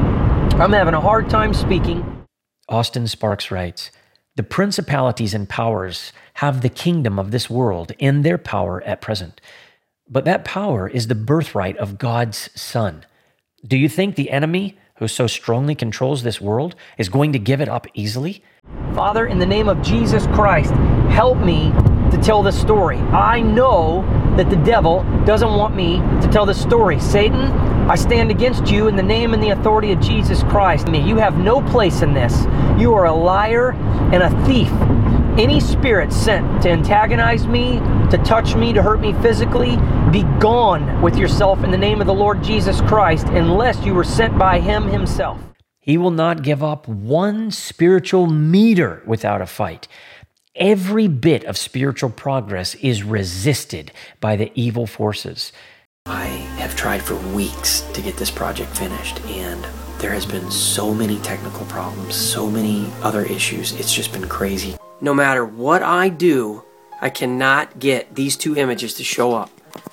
[SPEAKER 12] I'm having a hard time speaking.
[SPEAKER 1] Austin Sparks writes, "The principalities and powers have the kingdom of this world in their power at present. But that power is the birthright of God's Son. Do you think the enemy, who so strongly controls this world, is going to give it up easily?"
[SPEAKER 12] Father, in the name of Jesus Christ, help me to tell this story. I know that the devil doesn't want me to tell this story. Satan, I stand against you in the name and the authority of Jesus Christ. You have no place in this. You are a liar and a thief. Any spirit sent to antagonize me, to touch me, to hurt me physically, be gone with yourself in the name of the Lord Jesus Christ, unless you were sent by him himself.
[SPEAKER 1] He will not give up one spiritual meter without a fight. Every bit of spiritual progress is resisted by the evil forces.
[SPEAKER 14] I have tried for weeks to get this project finished, and there has been so many technical problems, so many other issues. It's just been crazy.
[SPEAKER 4] No matter what I do, I cannot get these 2 images to show up.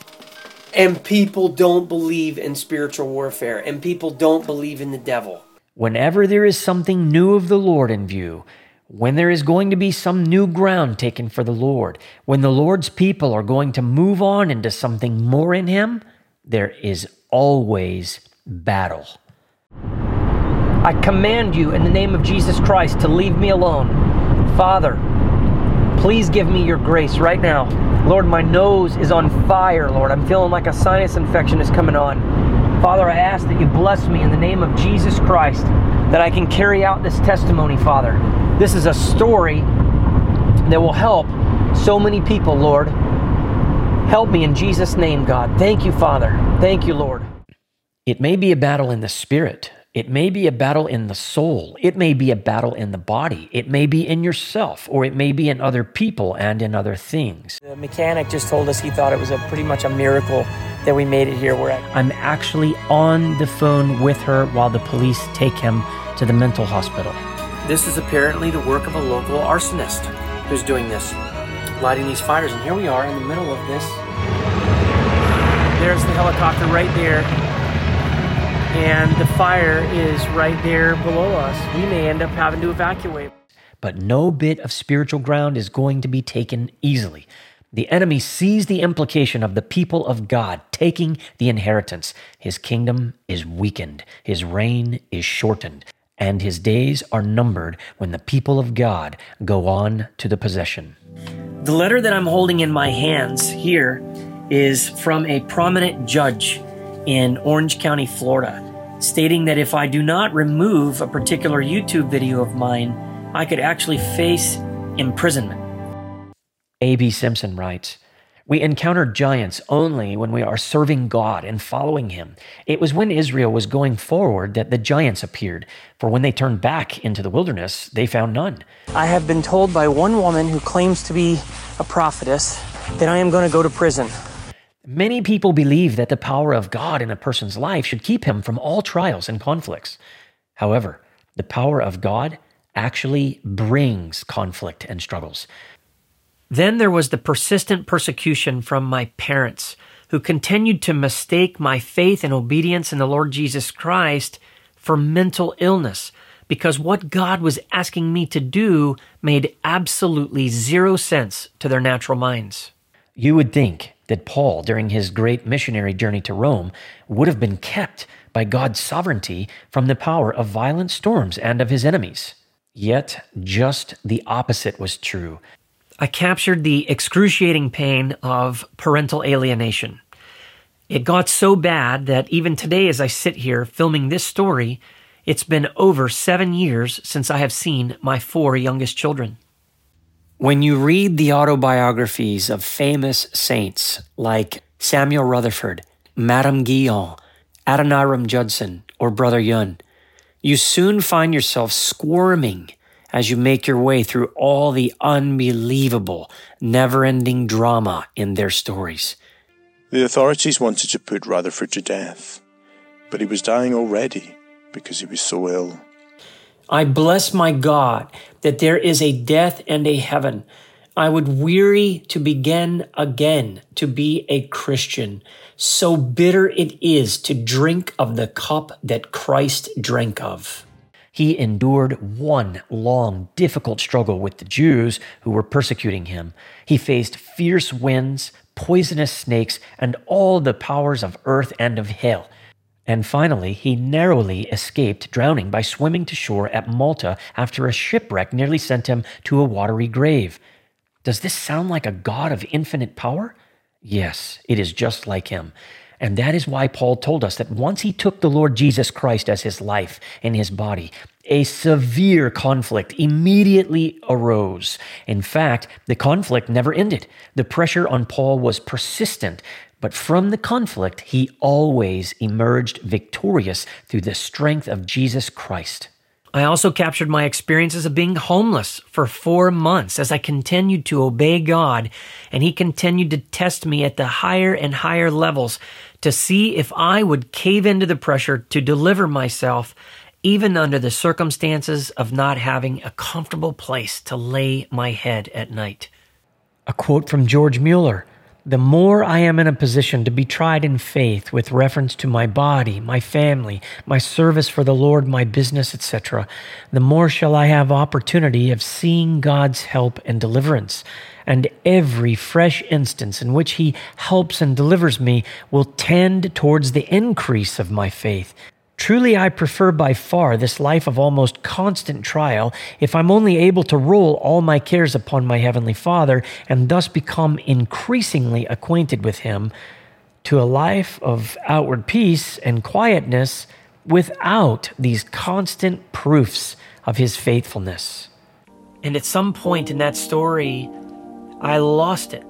[SPEAKER 4] And people don't believe in spiritual warfare, and people don't believe in the devil.
[SPEAKER 1] Whenever there is something new of the Lord in view, when there is going to be some new ground taken for the Lord, when the Lord's people are going to move on into something more in Him, there is always battle.
[SPEAKER 12] I command you in the name of Jesus Christ to leave me alone. Father, please give me your grace right now. Lord, my nose is on fire, Lord. I'm feeling like a sinus infection is coming on. Father, I ask that you bless me in the name of Jesus Christ, that I can carry out this testimony, Father. This is a story that will help so many people, Lord. Help me in Jesus' name, God. Thank you, Father. Thank you, Lord.
[SPEAKER 1] It may be a battle in the spirit. It may be a battle in the soul. It may be a battle in the body. It may be in yourself, or it may be in other people and in other things.
[SPEAKER 4] The mechanic just told us he thought it was pretty much a miracle that we made it here.
[SPEAKER 1] I'm actually on the phone with her while the police take him to the mental hospital.
[SPEAKER 4] This is apparently the work of a local arsonist who's doing this, lighting these fires. And here we are in the middle of this. There's the helicopter right there. And the fire is right there below us. We may end up having to evacuate.
[SPEAKER 1] But no bit of spiritual ground is going to be taken easily. The enemy sees the implication of the people of God taking the inheritance. His kingdom is weakened. His reign is shortened. And his days are numbered when the people of God go on to the possession.
[SPEAKER 4] The letter that I'm holding in my hands here is from a prominent judge in Orange County, Florida, stating that if I do not remove a particular YouTube video of mine, I could actually face imprisonment.
[SPEAKER 1] A.B. Simpson writes, "We encounter giants only when we are serving God and following Him. It was when Israel was going forward that the giants appeared, for when they turned back into the wilderness, they found none."
[SPEAKER 4] I have been told by one woman who claims to be a prophetess that I am going to go to prison.
[SPEAKER 1] Many people believe that the power of God in a person's life should keep him from all trials and conflicts. However, the power of God actually brings conflict and struggles.
[SPEAKER 4] Then there was the persistent persecution from my parents, who continued to mistake my faith and obedience in the Lord Jesus Christ for mental illness, because what God was asking me to do made absolutely zero sense to their natural minds.
[SPEAKER 1] You would think that Paul, during his great missionary journey to Rome, would have been kept by God's sovereignty from the power of violent storms and of his enemies. Yet, just the opposite was true.
[SPEAKER 4] I captured the excruciating pain of parental alienation. It got so bad that even today, as I sit here filming this story, it's been over 7 years since I have seen my 4 youngest children. When you read the autobiographies of famous saints like Samuel Rutherford, Madame Guyon, Adoniram Judson, or Brother Yun, you soon find yourself squirming as you make your way through all the unbelievable, never-ending drama in their stories.
[SPEAKER 15] The authorities wanted to put Rutherford to death, but he was dying already because he was so ill.
[SPEAKER 4] I bless my God that there is a death and a heaven. I would weary to begin again to be a Christian. So bitter it is to drink of the cup that Christ drank of.
[SPEAKER 1] He endured one long, difficult struggle with the Jews who were persecuting him. He faced fierce winds, poisonous snakes, and all the powers of earth and of hell. And finally, he narrowly escaped drowning by swimming to shore at Malta after a shipwreck nearly sent him to a watery grave. Does this sound like a God of infinite power? Yes, it is just like him. And that is why Paul told us that once he took the Lord Jesus Christ as his life and his body, a severe conflict immediately arose. In fact, the conflict never ended. The pressure on Paul was persistent, but from the conflict, he always emerged victorious through the strength of Jesus Christ.
[SPEAKER 4] I also captured my experiences of being homeless for 4 months as I continued to obey God, and he continued to test me at the higher and higher levels to see if I would cave into the pressure to deliver myself, even under the circumstances of not having a comfortable place to lay my head at night.
[SPEAKER 1] A quote from George Mueller: "The more I am in a position to be tried in faith with reference to my body, my family, my service for the Lord, my business, etc., the more shall I have opportunity of seeing God's help and deliverance. And every fresh instance in which he helps and delivers me will tend towards the increase of my faith. Truly, I prefer by far this life of almost constant trial if I'm only able to roll all my cares upon my Heavenly Father and thus become increasingly acquainted with Him, to a life of outward peace and quietness without these constant proofs of His faithfulness. And at some point in that story, I lost it.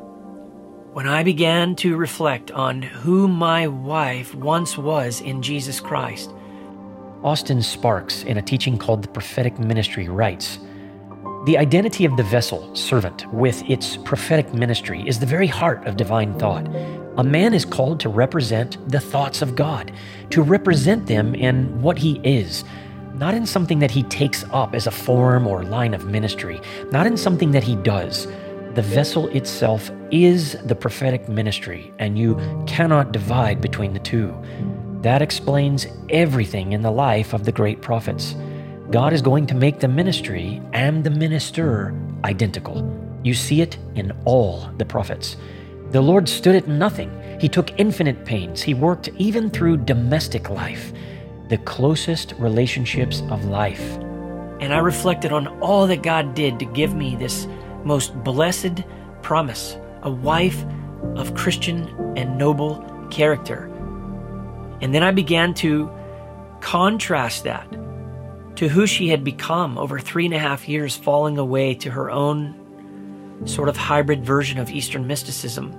[SPEAKER 1] When I began to reflect on who my wife once was in Jesus Christ. Austin Sparks, in a teaching called The Prophetic Ministry, writes, "The identity of the vessel, servant, with its prophetic ministry is the very heart of divine thought. A man is called to represent the thoughts of God, to represent them in what he is, not in something that he takes up as a form or line of ministry, not in something that he does. The vessel itself is the prophetic ministry, and you cannot divide between the two. That explains everything in the life of the great prophets. God is going to make the ministry and the minister identical. You see it in all the prophets. The Lord stood at nothing. He took infinite pains. He worked even through domestic life, the closest relationships of life. And I reflected on all that God did to give me this most blessed promise, a wife of Christian and noble character. And then I began to contrast that to who she had become over 3.5 years, falling away to her own sort of hybrid version of Eastern mysticism.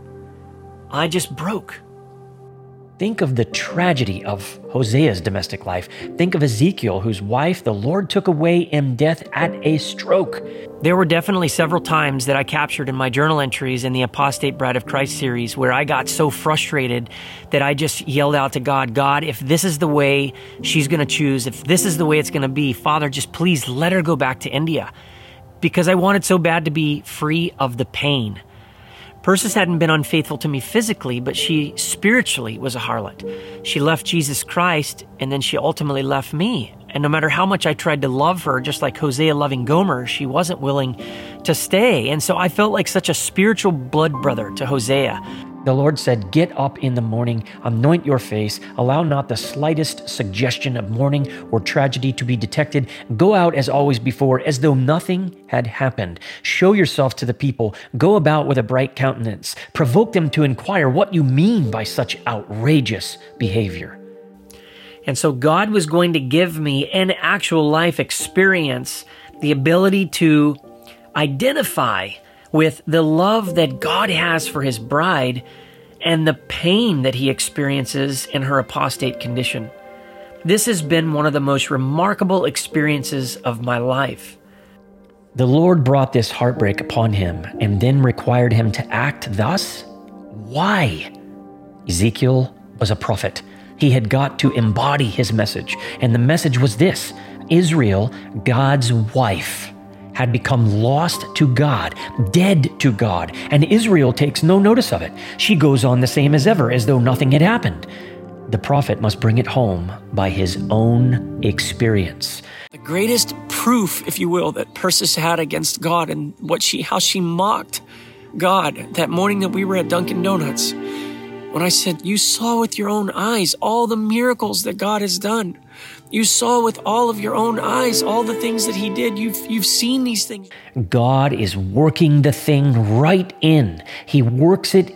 [SPEAKER 1] I just broke. Think of the tragedy of Hosea's domestic life. Think of Ezekiel, whose wife the Lord took away in death at a stroke. There were definitely several times that I captured in my journal entries in the Apostate Bride of Christ series where I got so frustrated that I just yelled out to God, God, if this is the way she's going to choose, if this is the way it's going to be, Father, just please let her go back to India. Because I wanted so bad to be free of the pain. Persis hadn't been unfaithful to me physically, but she spiritually was a harlot. She left Jesus Christ, and then she ultimately left me. And no matter how much I tried to love her, just like Hosea loving Gomer, she wasn't willing to stay. And so I felt like such a spiritual blood brother to Hosea. The Lord said, get up in the morning, anoint your face, allow not the slightest suggestion of mourning or tragedy to be detected. Go out as always before, as though nothing had happened. Show yourself to the people. Go about with a bright countenance. Provoke them to inquire what you mean by such outrageous behavior. And so God was going to give me an actual life experience, the ability to identify with the love that God has for His bride and the pain that He experiences in her apostate condition. This has been one of the most remarkable experiences of my life. The Lord brought this heartbreak upon him and then required him to act thus? Why? Ezekiel was a prophet. He had got to embody his message, and the message was this: Israel, God's wife, had become lost to God, dead to God, and Israel takes no notice of it. She goes on the same as ever, as though nothing had happened. The prophet must bring it home by his own experience.
[SPEAKER 4] The greatest proof, if you will, that Persis had against God and how she mocked God that morning that we were at Dunkin' Donuts. When I said, you saw with your own eyes all the miracles that God has done. You saw with all of your own eyes all the things that He did. You've seen these things.
[SPEAKER 1] God is working the thing right in. He works it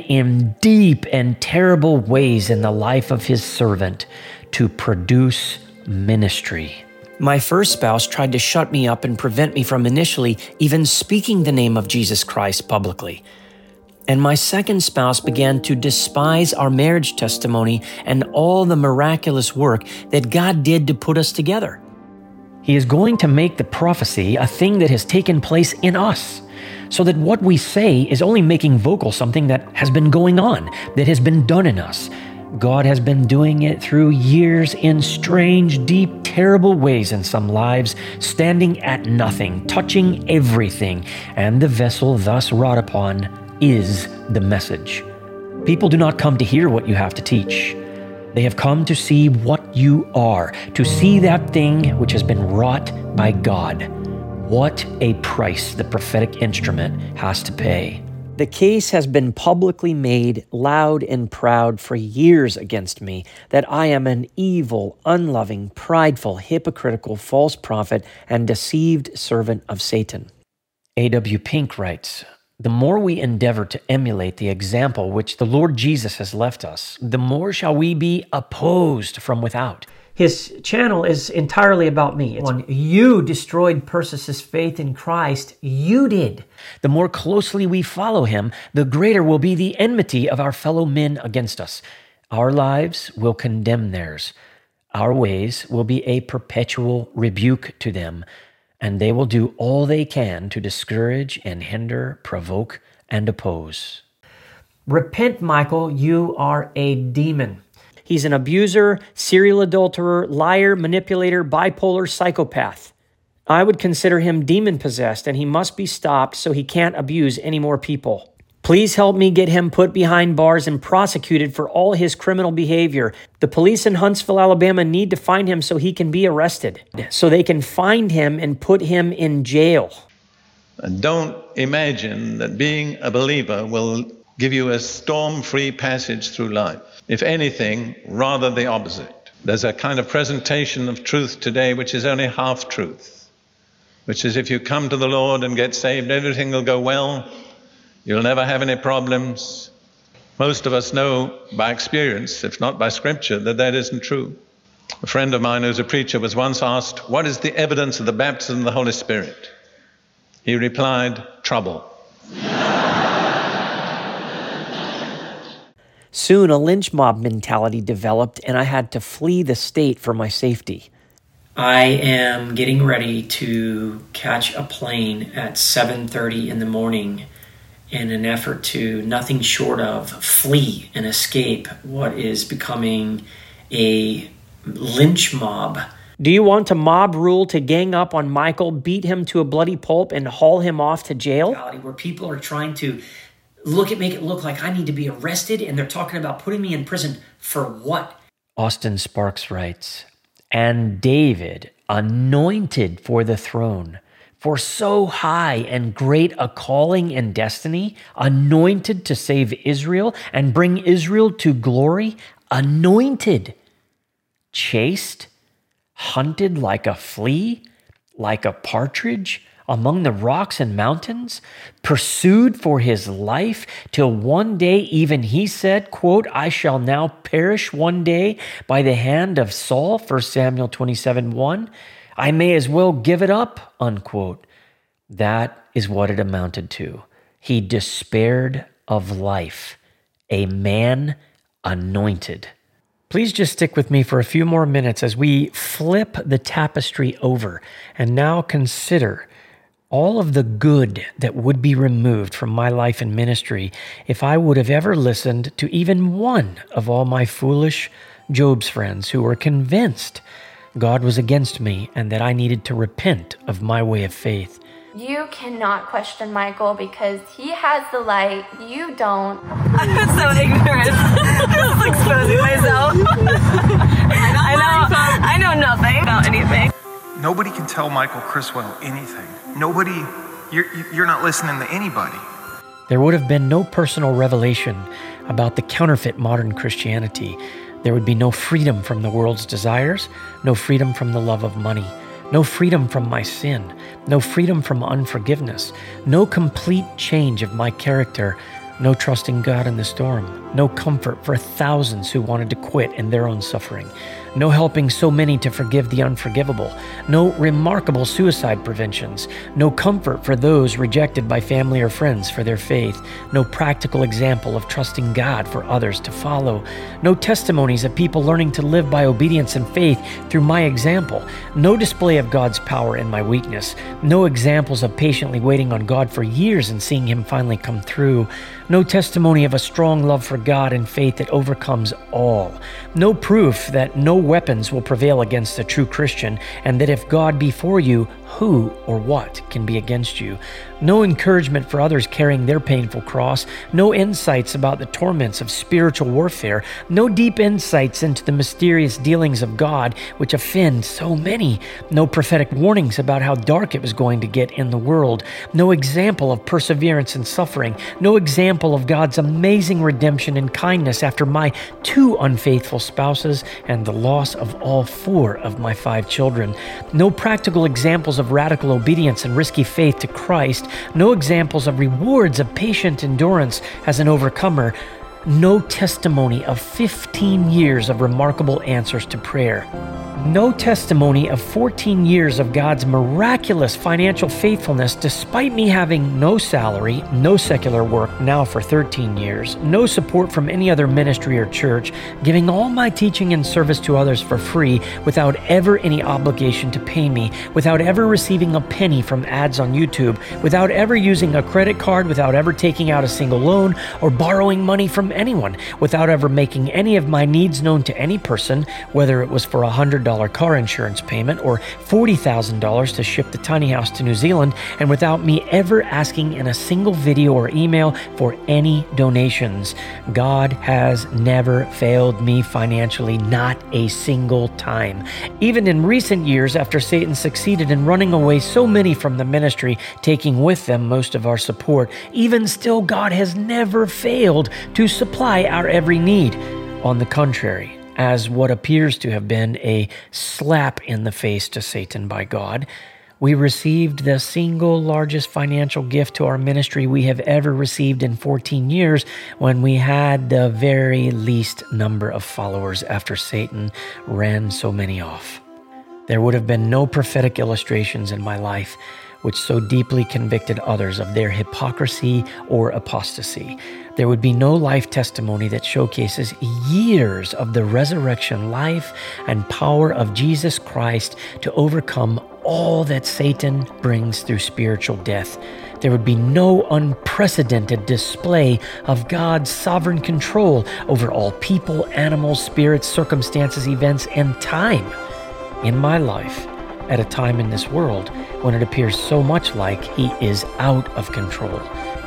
[SPEAKER 1] in deep and terrible ways in the life of His servant to produce ministry. My first spouse tried to shut me up and prevent me from initially even speaking the name of Jesus Christ publicly. And my second spouse began to despise our marriage testimony and all the miraculous work that God did to put us together. He is going to make the prophecy a thing that has taken place in us, so that what we say is only making vocal something that has been going on, that has been done in us. God has been doing it through years in strange, deep, terrible ways in some lives, standing at nothing, touching everything, and the vessel thus wrought upon is the message. People do not come to hear what you have to teach. They have come to see what you are, to see that thing which has been wrought by God. What a price the prophetic instrument has to pay.
[SPEAKER 12] The case has been publicly made loud and proud for years against me that I am an evil, unloving, prideful, hypocritical, false prophet and deceived servant of Satan. A.W. Pink writes, "The more we endeavor to emulate the example which the Lord Jesus has left us, the more shall we be opposed from without." His channel is entirely about me. When you destroyed Persis' faith in Christ, you did. The more closely we follow him, the greater will be the enmity of our fellow men against us. Our lives will condemn theirs. Our ways will be a perpetual rebuke to them, and they will do all they can to discourage and hinder, provoke, and oppose. Repent, Michael, you are a demon. He's an abuser, serial adulterer, liar, manipulator, bipolar, psychopath. I would consider him demon-possessed, and he must be stopped so he can't abuse any more people. Please help me get him put behind bars and prosecuted for all his criminal behavior. The police in Huntsville, Alabama need to find him so he can be arrested, so they can find him and put him in jail.
[SPEAKER 3] And don't imagine that being a believer will give you a storm-free passage through life. If anything, rather the opposite. There's a kind of presentation of truth today which is only half-truth, which is if you come to the Lord and get saved, everything will go well. You'll never have any problems. Most of us know by experience, if not by Scripture, that that isn't true. A friend of mine who's a preacher was once asked, "What is the evidence of the baptism of the Holy Spirit?" He replied, "Trouble."
[SPEAKER 12] Soon a lynch mob mentality developed, and I had to flee the state for my safety. I am getting ready to catch a plane at 7:30 in the morning in an effort to nothing short of flee and escape what is becoming a lynch mob. Do you want a mob rule to gang up on Michael, beat him to a bloody pulp, and haul him off to jail? Where people are trying to make it look like I need to be arrested, and they're talking about putting me in prison for what? Austin Sparks writes, "And David, anointed for the throne, for so high and great a calling and destiny, anointed to save Israel and bring Israel to glory, anointed, chased, hunted like a flea, like a partridge, among the rocks and mountains, pursued for his life, till one day even he said, quote, 'I shall now perish one day by the hand of Saul,' 1 Samuel 27:1. 'I may as well give it up,' unquote." That is what it amounted to. He despaired of life, a man anointed. Please just stick with me for a few more minutes as we flip the tapestry over and now consider all of the good that would be removed from my life and ministry if I would have ever listened to even one of all my foolish Job's friends who were convinced God was against me and that I needed to repent of my way of faith.
[SPEAKER 8] You cannot question Michael because he has the light. You don't.
[SPEAKER 16] I'm so ignorant. I'm exposing myself. I know nothing about anything.
[SPEAKER 9] Nobody can tell Michael Criswell anything. Nobody, you're not listening to anybody.
[SPEAKER 12] There would have been no personal revelation about the counterfeit modern Christianity. There would be no freedom from the world's desires, no freedom from the love of money, no freedom from my sin, no freedom from unforgiveness, no complete change of my character, no trusting God in the storm, no comfort for thousands who wanted to quit in their own suffering, no helping so many to forgive the unforgivable, no remarkable suicide preventions, no comfort for those rejected by family or friends for their faith, no practical example of trusting God for others to follow, no testimonies of people learning to live by obedience and faith through my example, no display of God's power in my weakness, no examples of patiently waiting on God for years and seeing Him finally come through, no testimony of a strong love for God and faith that overcomes all, no proof that no weapons will prevail against a true Christian, and that if God be for you,
[SPEAKER 1] who or what can be against you. No encouragement for others carrying their painful cross. No insights about the torments of spiritual warfare. No deep insights into the mysterious dealings of God, which offend so many. No prophetic warnings about how dark it was going to get in the world. No example of perseverance and suffering. No example of God's amazing redemption and kindness after my 2 unfaithful spouses and the loss of all 4 of my 5 children. No practical examples of radical obedience and risky faith to Christ. No examples of rewards of patient endurance as an overcomer. No testimony of 15 years of remarkable answers to prayer. No testimony of 14 years of God's miraculous financial faithfulness despite me having no salary, no secular work now for 13 years, no support from any other ministry or church, giving all my teaching and service to others for free without ever any obligation to pay me, without ever receiving a penny from ads on YouTube, without ever using a credit card, without ever taking out a single loan or borrowing money from anyone, without ever making any of my needs known to any person, whether it was for $100 car insurance payment or $40,000 to ship the tiny house to New Zealand, and without me ever asking in a single video or email for any donations. God has never failed me financially, not a single time. Even in recent years, after Satan succeeded in running away so many from the ministry, taking with them most of our support, even still, God has never failed to supply our every need. On the contrary, as what appears to have been a slap in the face to Satan by God, we received the single largest financial gift to our ministry we have ever received in 14 years when we had the very least number of followers after Satan ran so many off. There would have been no prophetic illustrations in my life which so deeply convicted others of their hypocrisy or apostasy. There would be no life testimony that showcases years of the resurrection life and power of Jesus Christ to overcome all that Satan brings through spiritual death. There would be no unprecedented display of God's sovereign control over all people, animals, spirits, circumstances, events, and time in my life at a time in this world when it appears so much like He is out of control.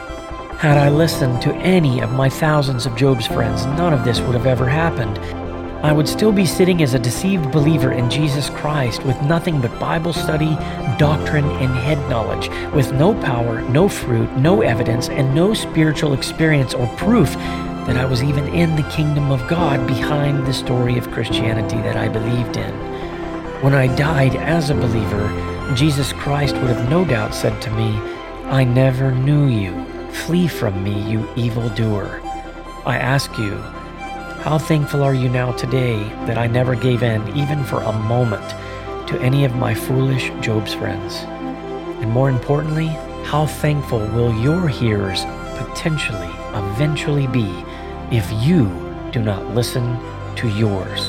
[SPEAKER 1] Had I listened to any of my thousands of Job's friends, none of this would have ever happened. I would still be sitting as a deceived believer in Jesus Christ with nothing but Bible study, doctrine, and head knowledge, with no power, no fruit, no evidence, and no spiritual experience or proof that I was even in the kingdom of God behind the story of Christianity that I believed in. When I died as a believer, Jesus Christ would have no doubt said to me, "I never knew you. Flee from me, you evildoer." I ask you, how thankful are you now today that I never gave in, even for a moment, to any of my foolish Job's friends? And more importantly, how thankful will your hearers potentially, eventually be if you do not listen to yours?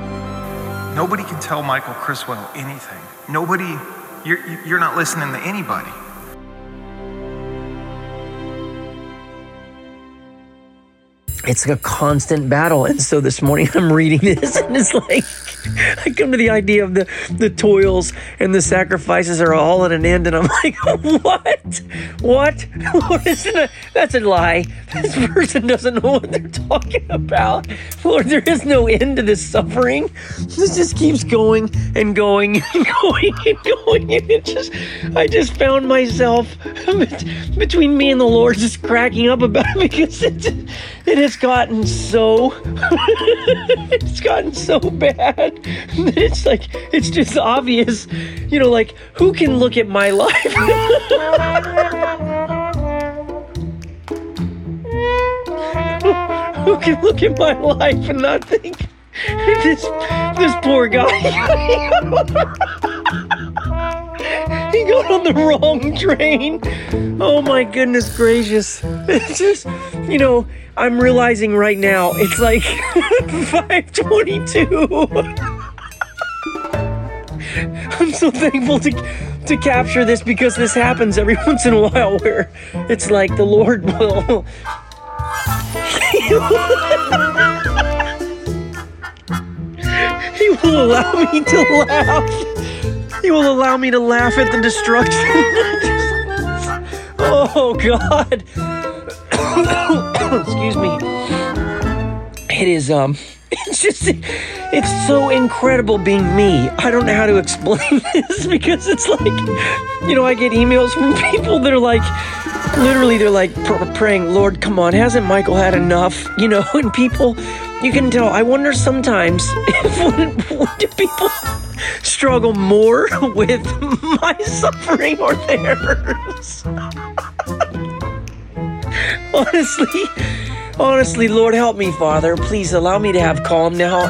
[SPEAKER 9] Nobody can tell Michael Criswell anything. Nobody, you're not listening to anybody.
[SPEAKER 12] It's a constant battle. And so this morning I'm reading this and it's like, I come to the idea of the toils and the sacrifices are all at an end. And I'm like, what? Lord, that's a lie. This person doesn't know what they're talking about. Lord, there is no end to this suffering. This just keeps going and going and going and going. And I just found myself between me and the Lord just cracking up about it because it has gotten so it's gotten so bad. It's like, it's just obvious, like, who can look at my life? Who can look at my life and not think, this poor guy, he got on the wrong train. Oh my goodness gracious. It's just, I'm realizing right now, it's like 5:22. I'm so thankful to capture this because this happens every once in a while where it's like the Lord will... He will allow me to laugh. He will allow me to laugh at the destruction. Oh, God. Excuse me. It is, it's so incredible being me. I don't know how to explain this because it's like, I get emails from people that are like, literally they're like praying, Lord, come on, hasn't Michael had enough? And people, you can tell, I wonder sometimes do people struggle more with my suffering or theirs? Honestly, Lord, help me, Father. Please allow me to have calm now.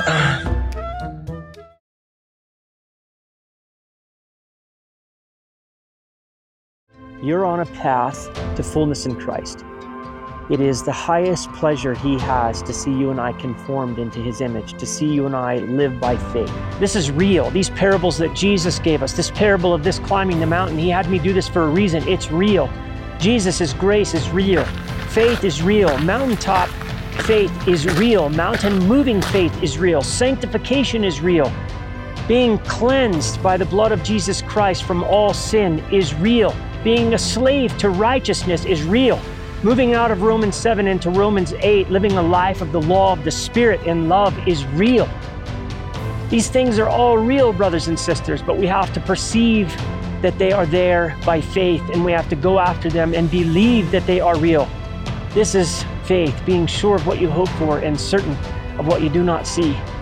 [SPEAKER 12] You're on a path to fullness in Christ. It is the highest pleasure He has to see you and I conformed into His image, to see you and I live by faith. This is real. These parables that Jesus gave us, this parable of this climbing the mountain, He had me do this for a reason. It's real. Jesus' grace is real. Faith is real. Mountaintop faith is real. Mountain moving faith is real. Sanctification is real. Being cleansed by the blood of Jesus Christ from all sin is real. Being a slave to righteousness is real. Moving out of Romans 7 into Romans 8, living a life of the law of the Spirit in love is real. These things are all real, brothers and sisters, but we have to perceive that they are there by faith, and we have to go after them and believe that they are real. This is faith, being sure of what you hope for and certain of what you do not see.